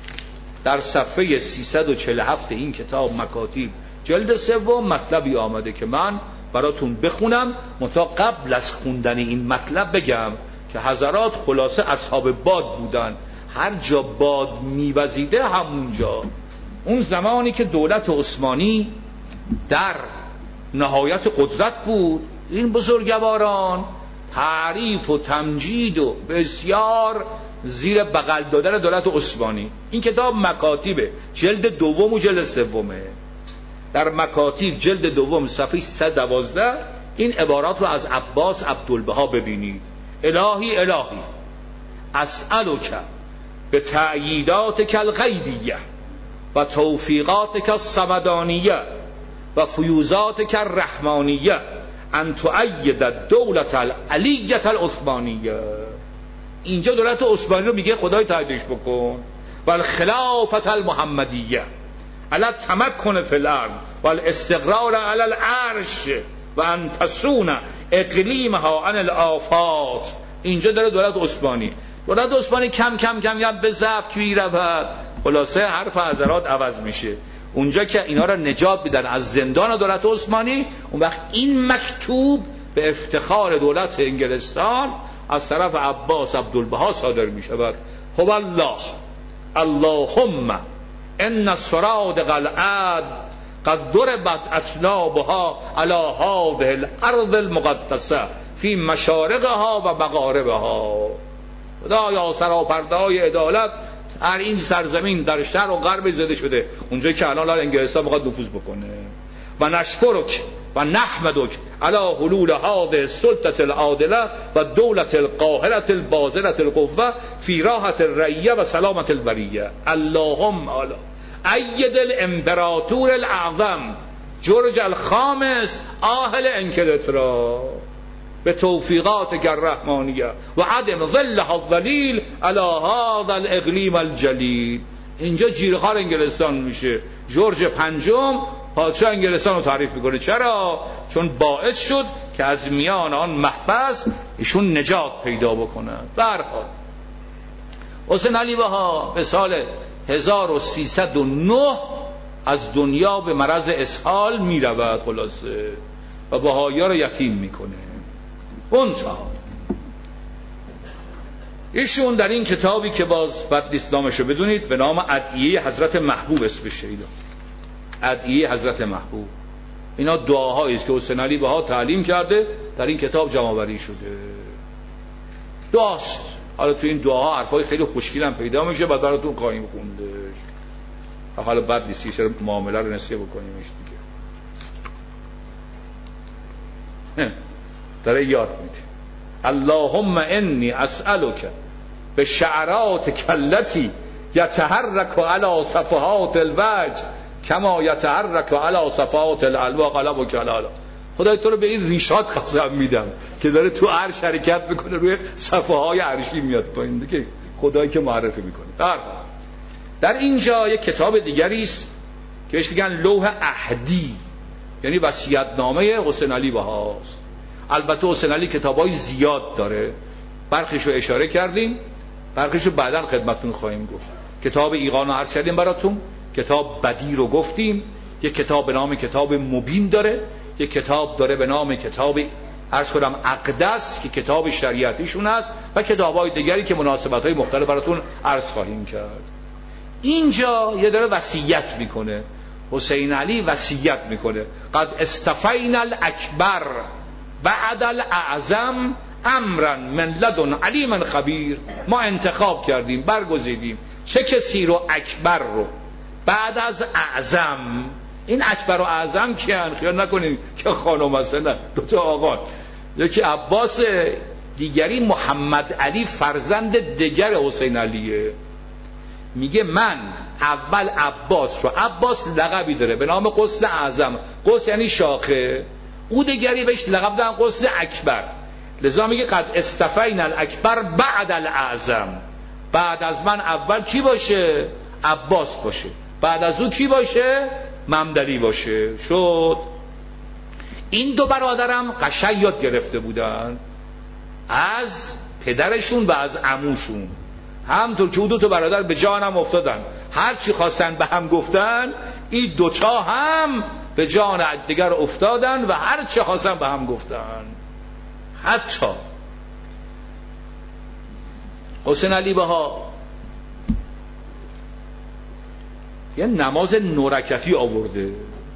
[SPEAKER 1] در صفحه 347 این کتاب مکاتیب جلد سوم مطلبی آمده که من براتون بخونم، منتها قبل از خوندن این مطلب بگم که حضرات خلاصه اصحاب باد بودن. هر جا باد میوزیده همونجا. اون زمانی که دولت عثمانی در نهایت قدرت بود، این بزرگواران تعریف و تمجید و بسیار زیر بغل دادن دولت عثمانی. این کتاب مکاتیبه، جلد دوم و جلد سومه. در مکاتیب جلد دوم صفحه 112 این عبارات رو از عباس عبدالبها ببینید. الهی الهی اسألک به تأییداتک الغیبیه و توفیقاتک الصمدانیه و فیوزاتک الرحمانیه ان تؤید الدولة العلیة العثمانیه. اینجا دولت عثمانی رو میگه خدای تأییدش بکن. و الخلافة المحمدیه علی التمکن فی الارض و الاستقرار علی العرش و ان تسون اقلیمها عن الآفات. اینجا داره دولت عثمانی کم کم به ضعف کی رفت. خلاصه حرف حضرات عوض میشه. اونجا که اینا را نجات میدن از زندان دولت عثمانی، اون وقت این مکتوب به افتخار دولت انگلستان از طرف عباس عبدالبها صادر میشود. هو الله اللهم ان السرادق العد قد ضربت اطنابها على هذه الارض المقدسه فی مشارقها و مغاربها. خدایا سراپرده‌های عدالت هر این سرزمین در شرق و غرب زده شده، اونجایی که الان انگلستان میخواد نفوذ بکنه. و نشکرک و نحمدک علی حلول هذه السلطه العادله و دولت القاهره الباذله القوه فی راحه الرعیه و سلامه البریه. اللهم اید الامپراتور الاعظم جورج الخامس آهل انکلترا به توفیقات الرحمانیه و عدم ظلها الظلیل علی هذا الاقلیم الجلیل. اینجا جیرخوار انگلستان میشه. جورج پنجم پادشاه انگلستان رو تعریف میکنه. چرا؟ چون باعث شد که از میان آن محبس ایشون نجات پیدا بکنن. به هر حال حسین علی بها به سال 1309 از دنیا به مرض اسهال میرود خلاصه و بهائی‌ها رو یتیم میکنه. اونجا ایشون در این کتابی که باز بد نیست نامشو بدونید، به نام ادعیه حضرت محبوب اسمش شده. ادعیه حضرت محبوب، اینا دعاهایی است که حسین علی بها تعلیم کرده، در این کتاب جمع آوری شده. دعاست. حالا تو این دعاها حرفای خیلی خوشگل هم پیدا میشه، بعد براتون خواهیم خوندش. حالا بد نیست چرا معامله رو نسیه بکنیمش دیگه. داره یاد میده. اللهم انی اسألک به شعرات کلتی یتحرک علی صفحات الوجه کما یتحرک علی صفحات الالوا قلب و جلالا. خدای تو رو به این ریشات قسم میدم که داره تو عرش حرکت میکنه، روی صفحه های عرشی میاد پایین دیگه، خدایی که معرفی میکنه. در اینجا یک کتاب دیگری است که بهش میگن لوح عهدی، یعنی وصیت‌نامه حسین علی بهاست. البته حسین علی کتابای زیاد داره، برخیشو اشاره کردیم، برخیشو بعداً خدمتتون خواهیم گفت. کتاب ایقان رو عرض کردیم براتون، کتاب بدی رو گفتیم، یک کتاب به نام کتاب مبین داره، یک کتاب داره به نام کتاب عرض کردم اقدس که کتاب شریعتیشون است، و کتاب‌های دیگری که مناسبت‌های مختلف براتون عرض خواهیم کرد. اینجا یه داره وصیت میکنه، حسین علی وصیت میکنه قد استفینا الاکبر بعد الاعظم امرا من لدن علیم خبیر. ما انتخاب کردیم، برگزیدیم چه کسی رو؟ اکبر رو بعد از اعظم. این اکبر و اعظم کیان؟ خیال نکنید که خانم هستن، نه، دوتا آقا، یکی عباس، دیگری محمد علی فرزند دیگر حسین علیه. میگه من اول عباس رو، عباس لقبی داره به نام قوس اعظم، قوس یعنی شاخه، او دیگری بهش لقب دادن قوس اکبر، لذا میگه قد استفینا الاکبر بعد الاعظم. بعد از من اول کی باشه؟ عباس باشه، بعد از او کی باشه؟ ممدلی باشه. شد این دو برادرم قشنگ یاد گرفته بودن از پدرشون و از عموشون، همطور که او دو تا برادر به جانم افتادن، هر چی خواستن به هم گفتن، این دوتا هم به جان دیگر افتادن و هر چی خواستن به هم گفتن. حتی حسین علی بها یه نماز نورکتی آورده.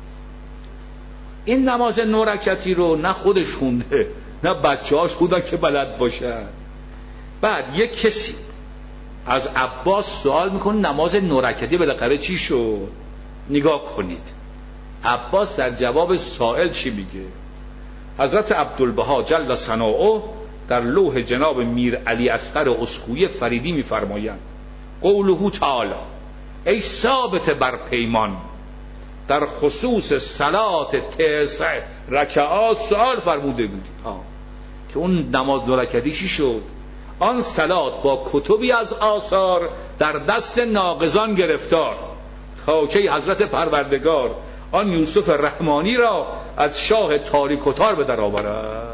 [SPEAKER 1] این نماز نورکتی رو نه خودش خونده نه بچه هاش خوندن که بلد باشن. بعد یک کسی از عباس سوال میکنه نماز نورکتی بالاخره چی شد؟ نگاه کنید عباس در جواب سائل چی میگه. حضرت عبدالبها جل ثناؤه در لوح جناب میر علی اصغر اسکویی فریدی میفرمایند قوله تعالی ای ثابت بر پیمان، در خصوص صلات 9 رکعات سوال فرموده بود که اون نماز نورکتی چی شد؟ آن صلات با کتبی از آثار در دست ناقضان گرفتار تا که حضرت پروردگار آن یوسف رحمانی را از شاه تاریک و تار به در آورد.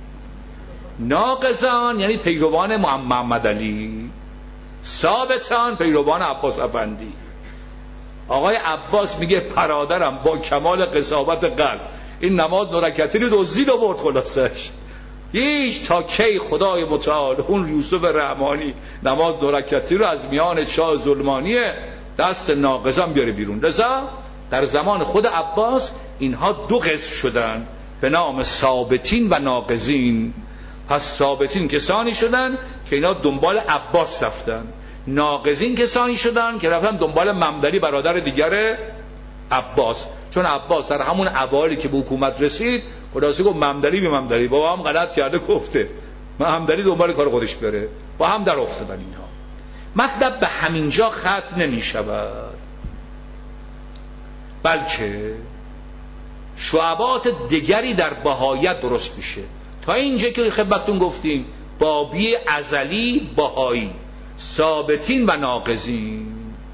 [SPEAKER 1] ناقضان یعنی پیروان محمد علی، ثابتان پیروان عباس افندی. آقای عباس میگه برادرم با کمال قساوت قلب این نماز نورکتی رو دزدید و برد. خلاصش هیچ تا کی خدای متعال اون یوسف رحمانی نماز نورکتی رو از میان شاه ظلمانی دست ناقضان بیاره بیرون. لذا در زمان خود عباس اینها دو قسم شدن به نام ثابتین و ناقضین. پس ثابتین کسانی شدن که اینا دنبال عباس رفتن، ناقضین کسانی شدن که رفتن دنبال ممدلی برادر دیگر عباس. چون عباس در همون اوایلی که به حکومت رسید خلاصه گفت ممدلی به ممدلی، بابا هم غلط کرده گفته ممدلی دنبال کار خودش بره، با هم در افتادن اینها. مطلب به همینجا ختم نمی شود، بلکه شعبات دیگری در بهایت درست میشه. تا اینجا که خدمتتون گفتیم بابی ازلی بهایی، ثابتین و ناقضین.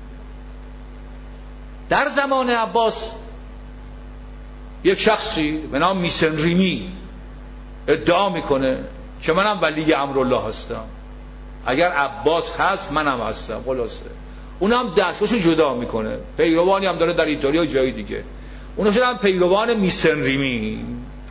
[SPEAKER 1] در زمان عباس یک شخصی به نام میسن ریمی ادعا میکنه که منم ولی امرالله هستم، اگر عباس هست منم هستم. خلاصه اونم دستاشو جدا میکنه، پیروانی هم داره در ایتالیا و جای دیگه، اونا شدن پیروان میسن ریمی.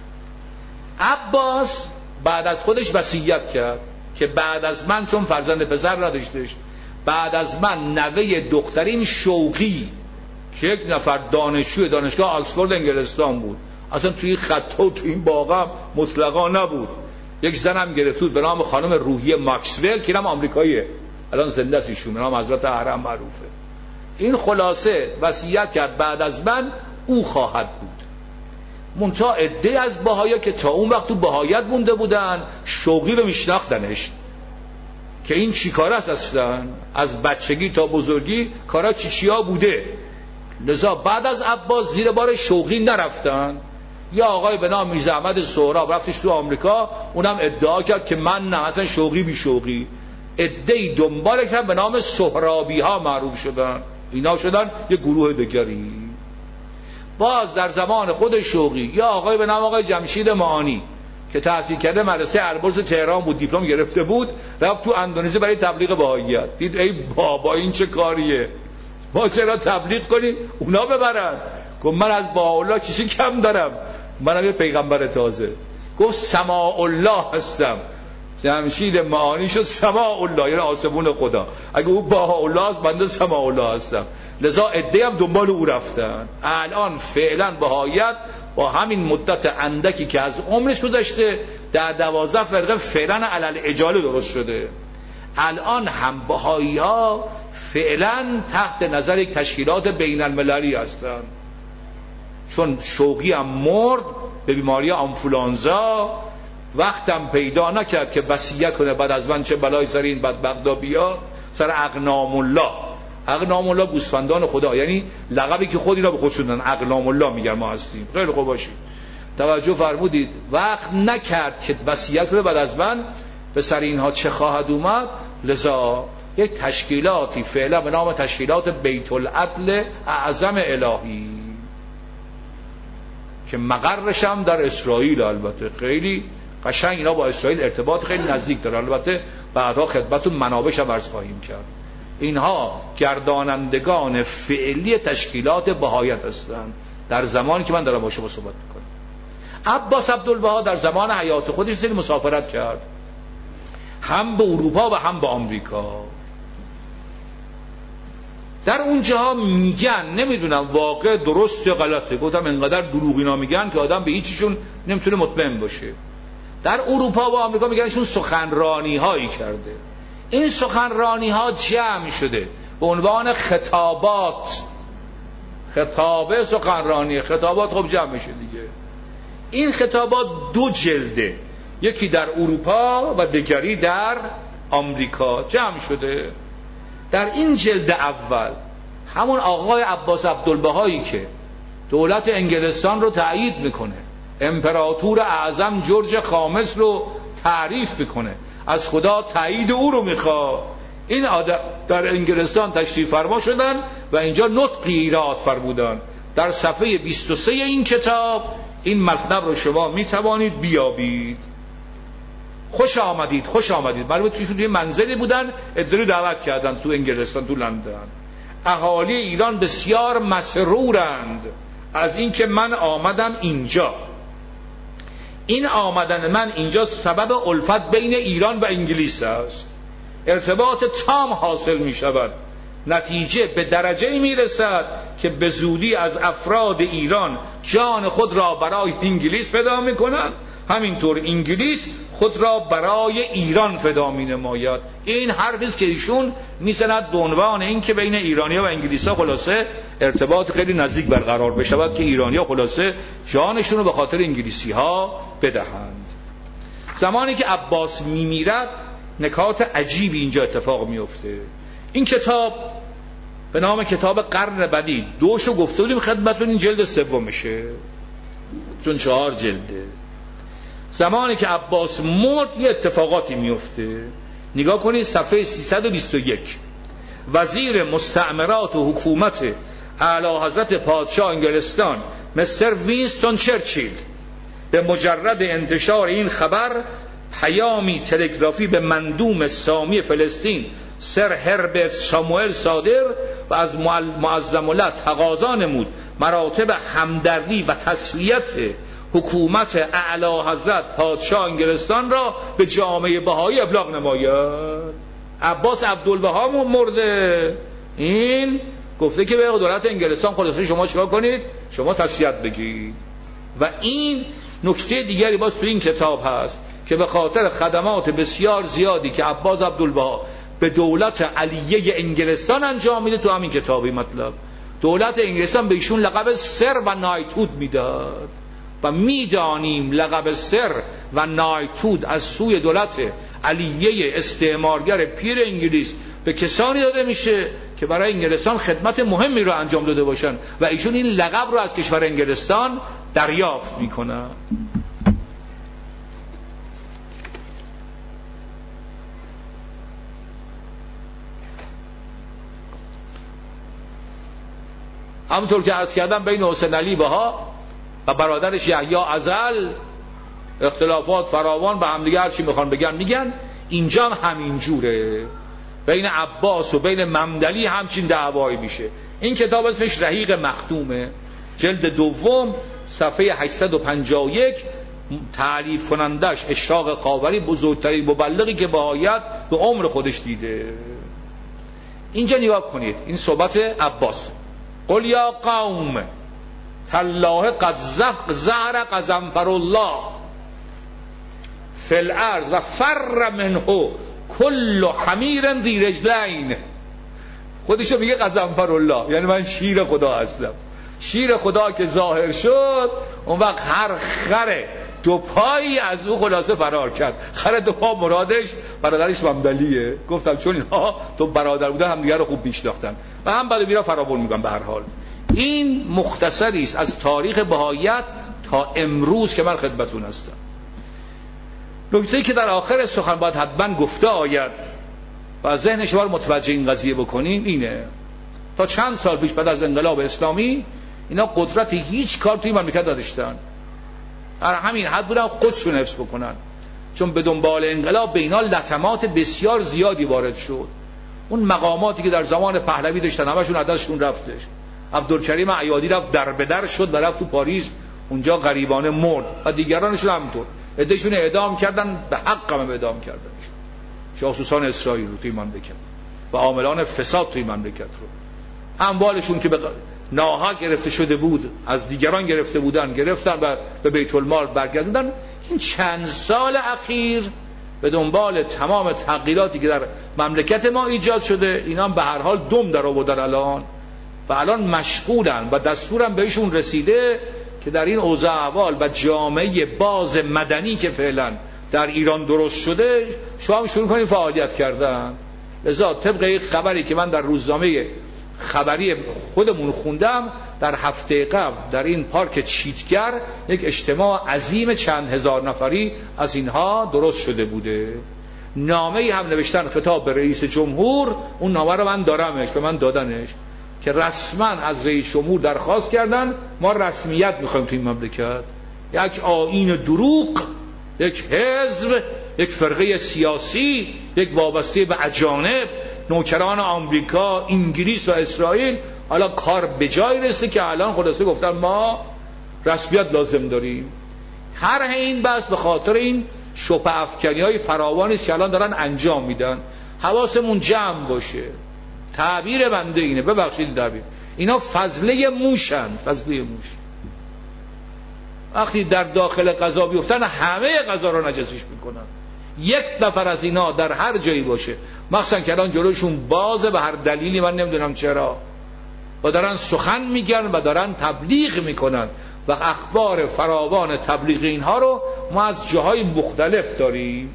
[SPEAKER 1] عباس بعد از خودش وصیت کرد که بعد از من، چون فرزند پسر نداشتش، بعد از من نوه دخترین شوقی که یک نفر دانشجوی دانشگاه آکسفورد انگلستان بود، اصلا توی خطا و توی این باغم مطلقا نبود، یک زنم گرفت بود به نام خانم روحیه ماکسول که هم آمریکاییه، الان زنده است ایشون، به نام حضرت اهرم معروفه. این خلاصه وصیت کرد بعد از من او خواهد بود. منتها عده از بهایا که تا اون وقت تو بهایت مونده بودن شوقی رو میشناختنش که این چی کار است، اصلا از بچگی تا بزرگی کارا چیا بوده. لذا بعد از عباس زیر بار شوقی نرفتن، یا آقای به نام میرزا احمد سهراب رفتش تو آمریکا، اونم ادعا کرد که من نه، مثلا شوقی بی شوقی، عده‌ای دنبالش هم به نام سهرابی ها معروف شدن، اینا شدن یه گروه دیگری. باز در زمان خود شوقی یا آقای به نام آقای جمشید معانی که تحصیل کرده مدرسه البرز تهران بود، دیپلم گرفته بود، رفت تو اندونزی برای تبلیغ بهائیت. دید ای بابا این چه کاریه، ما چرا تبلیغ کنیم اونا ببرن؟ گفت من از بهاءالله چیزی کم دارم، منم یه پیغمبر تازه. گفت سماع الله هستم. جمشید معانی شد سماع الله، یعنی آسمون خدا. اگه او بهاءالله است بنده سماع الله هستم. لذا عده‌ای هم دنبال او رفتن. الان فعلا بهائیت با همین مدت اندکی که از عمرش گذشته در 12 فرقه فعلا علل اجاله درست شده. الان هم بهایی ها فعلا تحت نظر یک تشکیلات بین المللی هستند. چون شوقی هم مرد به بیماری آنفولانزا، وقتم پیدا نکرد که وصیت کنه بعد از من چه بلایی سر این بدبختا بیاد، سر اقنام الله. اقنام الله گوسفندان خدا، یعنی لقبی که خود اینا به خود شدن، اقنام الله میگن ما هستیم. خیلی خوب باشید توجه فرمودید. وقت نکرد که وصیت کنه بعد از من به سر اینها چه خواهد اومد. لذا یک تشکیلاتی فعلا به نام تشکیلات بیت العدل اعظم الهی که مقرش هم در اسرائیل، البته خیلی قشنگ اینا با اسرائیل ارتباط خیلی نزدیک داره، البته بعدا خدمتتون منابعش هم عرض خواهیم کرد. اینها گردانندگان فعلی تشکیلات بهایت هستند در زمانی که من دارم با شما صحبت میکنم. عباس عبدالبها در زمان حیات خودش سری مسافرت کرد، هم به اروپا و هم به آمریکا. در اونجاها میگن، نمیدونم واقع درست یا غلطه، گفتم انقدر دروغ اینا میگن که آدم به هیچیشون نمیتونه مطمئن باشه. در اروپا و آمریکا میگن ایشون سخنرانی هایی کرده. این سخنرانی ها جمع شده به عنوان خطابات. خطابه سخنرانی، خطابات خب جمع میشه دیگه. این خطابات 2 جلده، یکی در اروپا و دیگری در آمریکا جمع شده. در این جلد اول همون آقای عباس عبدالبهایی که دولت انگلستان رو تأیید میکنه، امپراتور اعظم جورج خامس رو تعریف میکنه، از خدا تأیید او رو میخواد، این در انگلستان تشریف فرما شدن و اینجا نطقی ایراد فرمودن. در صفحه 23 این کتاب این مطلب رو شما میتوانید بیابید. خوش آمدید، خوش آمدید. معلومه توی توی منزلی بودن، ادعای دعوت کردن تو انگلستان، تو لندن. اهالی ایران بسیار مسرورند از اینکه من آمدم اینجا. این آمدن من اینجا سبب الفت بین ایران و انگلیس است. ارتباط تام حاصل می شود. نتیجه به درجه می رسد که به زودی از افراد ایران جان خود را برای انگلیس فدا می کنند، همینطور انگلیس خود را برای ایران فدا می نماید. این حرفی که ایشون میزند به عنوان این که بین ایرانی‌ها و انگلیس‌ها خلاصه ارتباط خیلی نزدیک برقرار بشود که ایرانی‌ها خلاصه جانشون رو به خاطر انگلیسی‌ها بدهند. زمانی که عباس میمیرد نکات عجیبی اینجا اتفاق میفته. این کتاب به نام کتاب قرن بدی، 2شو گفته بودیم خدمتتون، این جلد 3 چون 4 جلده. زمانی که عباس مرد یه اتفاقاتی میفته. نگاه کنید صفحه 321. وزیر مستعمرات و حکومت اعلی حضرت پادشاه انگلستان مستر وینستون چرچیل به مجرد انتشار این خبر پیامی تلگرافی به مندوم سامی فلسطین سر هربرت ساموئل صادر و از معظم الله تقاضا نمود مراتب همدردی و تسلیت حکومت اعلی حضرت پادشاه انگلستان را به جامعه بهایی ابلاغ نماید. عباس عبدالبها مرده، این گفته که به دولت انگلستان خلاصه شما چیکار کنید؟ شما تسلیت بگید. و این نکته دیگری باز تو این کتاب هست که به خاطر خدمات بسیار زیادی که عباس عبدالبها به دولت علیه انگلستان انجام میده، تو همین کتابی مطلب دولت انگلستان به ایشون لقب سر و نایتهود میداد و میدانیم لقب سر و نایتهود از سوی دولت علیه استعمارگر پیر انگلیس به کسانی داده میشه که برای انگلستان خدمت مهمی رو انجام داده باشن و ایشون این لقب رو از کشور انگلستان دریافت میکنن. همونطور که عرض کردم بین حسین علی بها و برادرش یحیی ازل اختلافات فراوان، به هم دیگه هر چی میخوان بگن میگن. اینجا هم همین جوره، بین عباس و بین ممدلی همچین دعوایی میشه. این کتاب اسمش رحیق مختومه، جلد دوم صفحه 851. تعریف کنندش اشراق خاوری، بزرگترین مبلغی که بهایت به عمر خودش دیده. اینجا نگاه کنید، این صحبت عباس. قل یا قوم تالله قد ظهر غضنفر الله فی الارض و فر منه کل حمیر ذی رجلین. خودشو میگه غضنفر الله، یعنی من شیر خدا هستم. شیر خدا که ظاهر شد، اون وقت هر خر دو پایی از او خلاصه فرار کرد. خر دو پا مرادش برادرش ممدلیه. گفتم چون اینها تو برادر بودن هم دیگه رو خوب میشناختن و هم بعد میرا فراوون میگن. به هر حال این مختصری است از تاریخ بهاییت تا امروز که من خدمتتون هستم. نکته‌ای که در آخر سخن باید حتما گفته آید و ذهن شما رو متوجه این قضیه بکنیم اینه: تا چند سال پیش بعد از انقلاب اسلامی اینا قدرت هیچ کار توی مملکت نداشتن. هر همین حد بودن خودشون حفظ بکنن، چون به دنبال انقلاب به اینا لطمات بسیار زیادی وارد شد. اون مقاماتی که در زمان پهلوی داشتن همشون عددشون رفتش. عبدالکریم عیادی رفت در به در شد و رفت تو پاریس، اونجا غریبانه مرد و دیگرانشون همونطور. عدهشون اعدام کردن، به حق هم اعدام کردن. جاسوسان اسرائیل رو توی مملکت و عاملان فساد توی مملکت رو، اموالشون که به ناحق گرفته شده بود، از دیگران گرفته بودن، گرفتن و به بیت المال برگردوندن. این چند سال اخیر به دنبال تمام تغییراتی که در مملکت ما ایجاد شده، اینا به هر حال دم در آوردن الان و الان مشغولن و دستورم بهشون رسیده که در این اوضاع احوال و جامعه باز مدنی که فعلا در ایران درست شده، شما هم شروع کنید فعالیت کردن. لذا طبق یک خبری که من در روزنامه خبری خودمون خوندم، در هفته قبل در این پارک چیتگر یک اجتماع عظیم چند هزار نفری از اینها درست شده بوده. نامه‌ای هم نوشتن خطاب به رئیس جمهور، اون نامه رو من دارمش، به من دادنش، که رسما از رئیس جمهور درخواست کردن ما رسمیت میخوایم تو این مملکت. یک آیین دروغ، یک حزب، یک فرقه سیاسی، یک وابسته به اجانب، نوکران آمریکا، انگلیس و اسرائیل. حالا کار به جای رسه که الان خلاصه گفتن ما رسمیت لازم داریم. هر این بس به خاطر این شبهه افکنی‌های فراوانی است که الان دارن انجام میدن. حواسمون جمع باشه. تعبیر بنده اینه، ببخشید تعبیر، اینا فضله موشن، فضله موش. وقتی در داخل غذا بیفتن همه غذا رو نجسش میکنن. یک نفر از اینا در هر جایی باشه، مخصوصا که الان جلوشون بازه به هر دلیلی، من نمیدونم چرا، و دارن سخن میگن و دارن تبلیغ میکنن و اخبار فراوان تبلیغ اینها رو ما از جاهای مختلف داریم.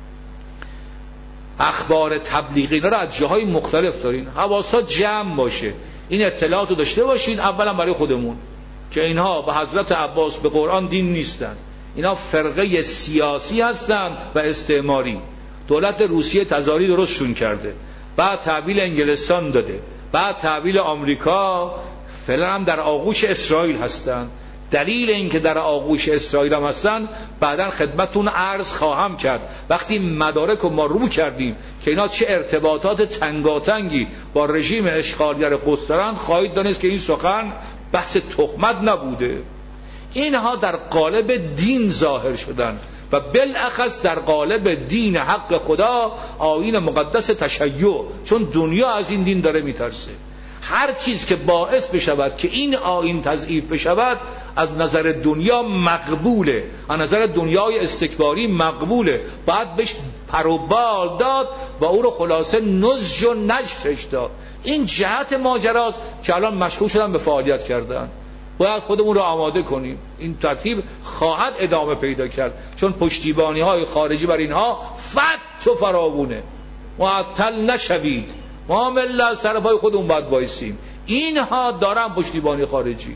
[SPEAKER 1] اخبار تبلیغ اینا رو از جاهای مختلف دارین. حواسا جمع باشه، این اطلاعات رو داشته باشید. اولا برای خودمون که اینها به حضرت عباس به قرآن دین نیستن، اینا فرقه سیاسی هستن و استعماری. دولت روسیه تزاری درستشون کرده، بعد تحویل انگلستان داده، بعد تحویل آمریکا، فعلا هم در آغوش اسرائیل هستن. دلیل این که در آغوش اسرائیل هم هستن بعداً خدمتون عرض خواهم کرد. وقتی مدارک رو ما رو کردیم که اینا چه ارتباطات تنگاتنگی با رژیم اشغالگر قدس دارن، خواهید دانست که این سخن بحث تهمت نبوده. اینها در قالب دین ظاهر شدن و بالاخص در قالب دین حق خدا، آیین مقدس تشیع، چون دنیا از این دین داره میترسه. هر چیز که باعث بشود که این آیین تضعیف بشود از نظر دنیا مقبوله، از نظر دنیای استکباری مقبوله، باید بهش پر و بال داد و او رو خلاصه نزج و نجرش داد. این جهت ماجراست که الان مشغول شدن به فعالیت کردن. باید خودمون رو آماده کنیم. این ترتیب خواهد ادامه پیدا کرد، چون پشتیبانی های خارجی بر اینها فت و فراوونه. معطل نشوید، ما ملت سر پای خودمون باید وایسیم. اینها دارن پشتیبانی خارجی،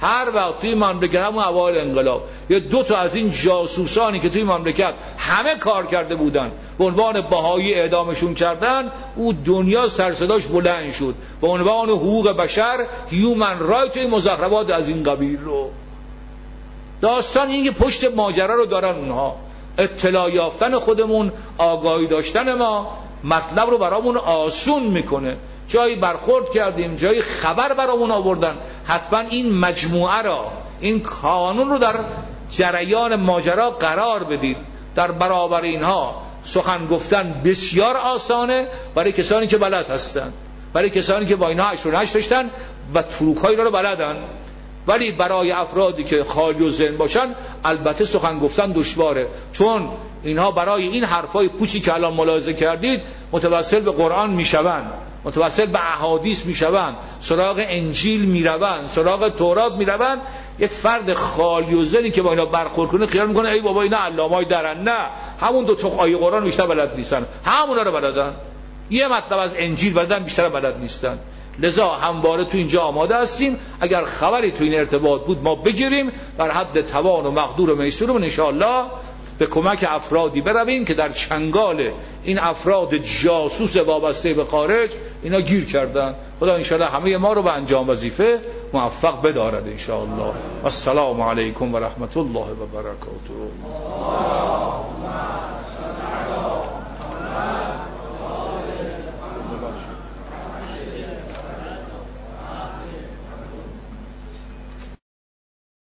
[SPEAKER 1] هر وقت توی مملکت، همون اوایل انقلاب، یه 2 تا از این جاسوسانی که توی مملکت همه کار کرده بودن به عنوان بهایی اعدامشون کردن، او دنیا سر صداش بلند شد به عنوان حقوق بشر، هیومن رایت، توی مزخرفات از این قبیل رو. داستان این که پشت ماجرا رو دارن اونها. اطلاع یافتن خودمون، آگاهی داشتن ما مطلب رو برامون آسون میکنه. جایی برخورد کردیم، جایی خبر برامون آوردن، حتما این مجموعه را، این کانون رو در جریان ماجرا قرار بدید. در برابر اینها سخن گفتن بسیار آسانه برای کسانی که بلد هستن، برای کسانی که با اینها 88 داشتن و تروک‌های رو بلدن. ولی برای افرادی که خالی و ذهن باشن البته سخن گفتن دشواره، چون اینها برای این حرفای پوچی که الان ملاحظه کردید متوسل به قرآن میشوند، متوسل به احادیث میشوند، سراغ انجیل میروند، سراغ تورات میروند. یک فرد خالی و ذهنی که با اینا برخورد کنه خیال میکنه ای بابا اینا علامای درن. نه، همون 2 تا آیه قرآن بیشتر بلد نیستن، همونا رو بلدن. یه مطلب از انجیل بلدن، بیشتر بلد نیستن. لذا همواره تو اینجا آماده هستیم اگر خبری تو این ارتباط بود ما بگیریم، در حد توان و مقدور و میسورمون ان شاء الله به کمک افرادی برویم که در چنگال این افراد جاسوس وابسته به خارج اینا گیر کردن. خدا ان شاء الله همه ما رو به انجام وظیفه موفق بدارد ان شاء الله. السلام علیکم و رحمت الله و برکاته.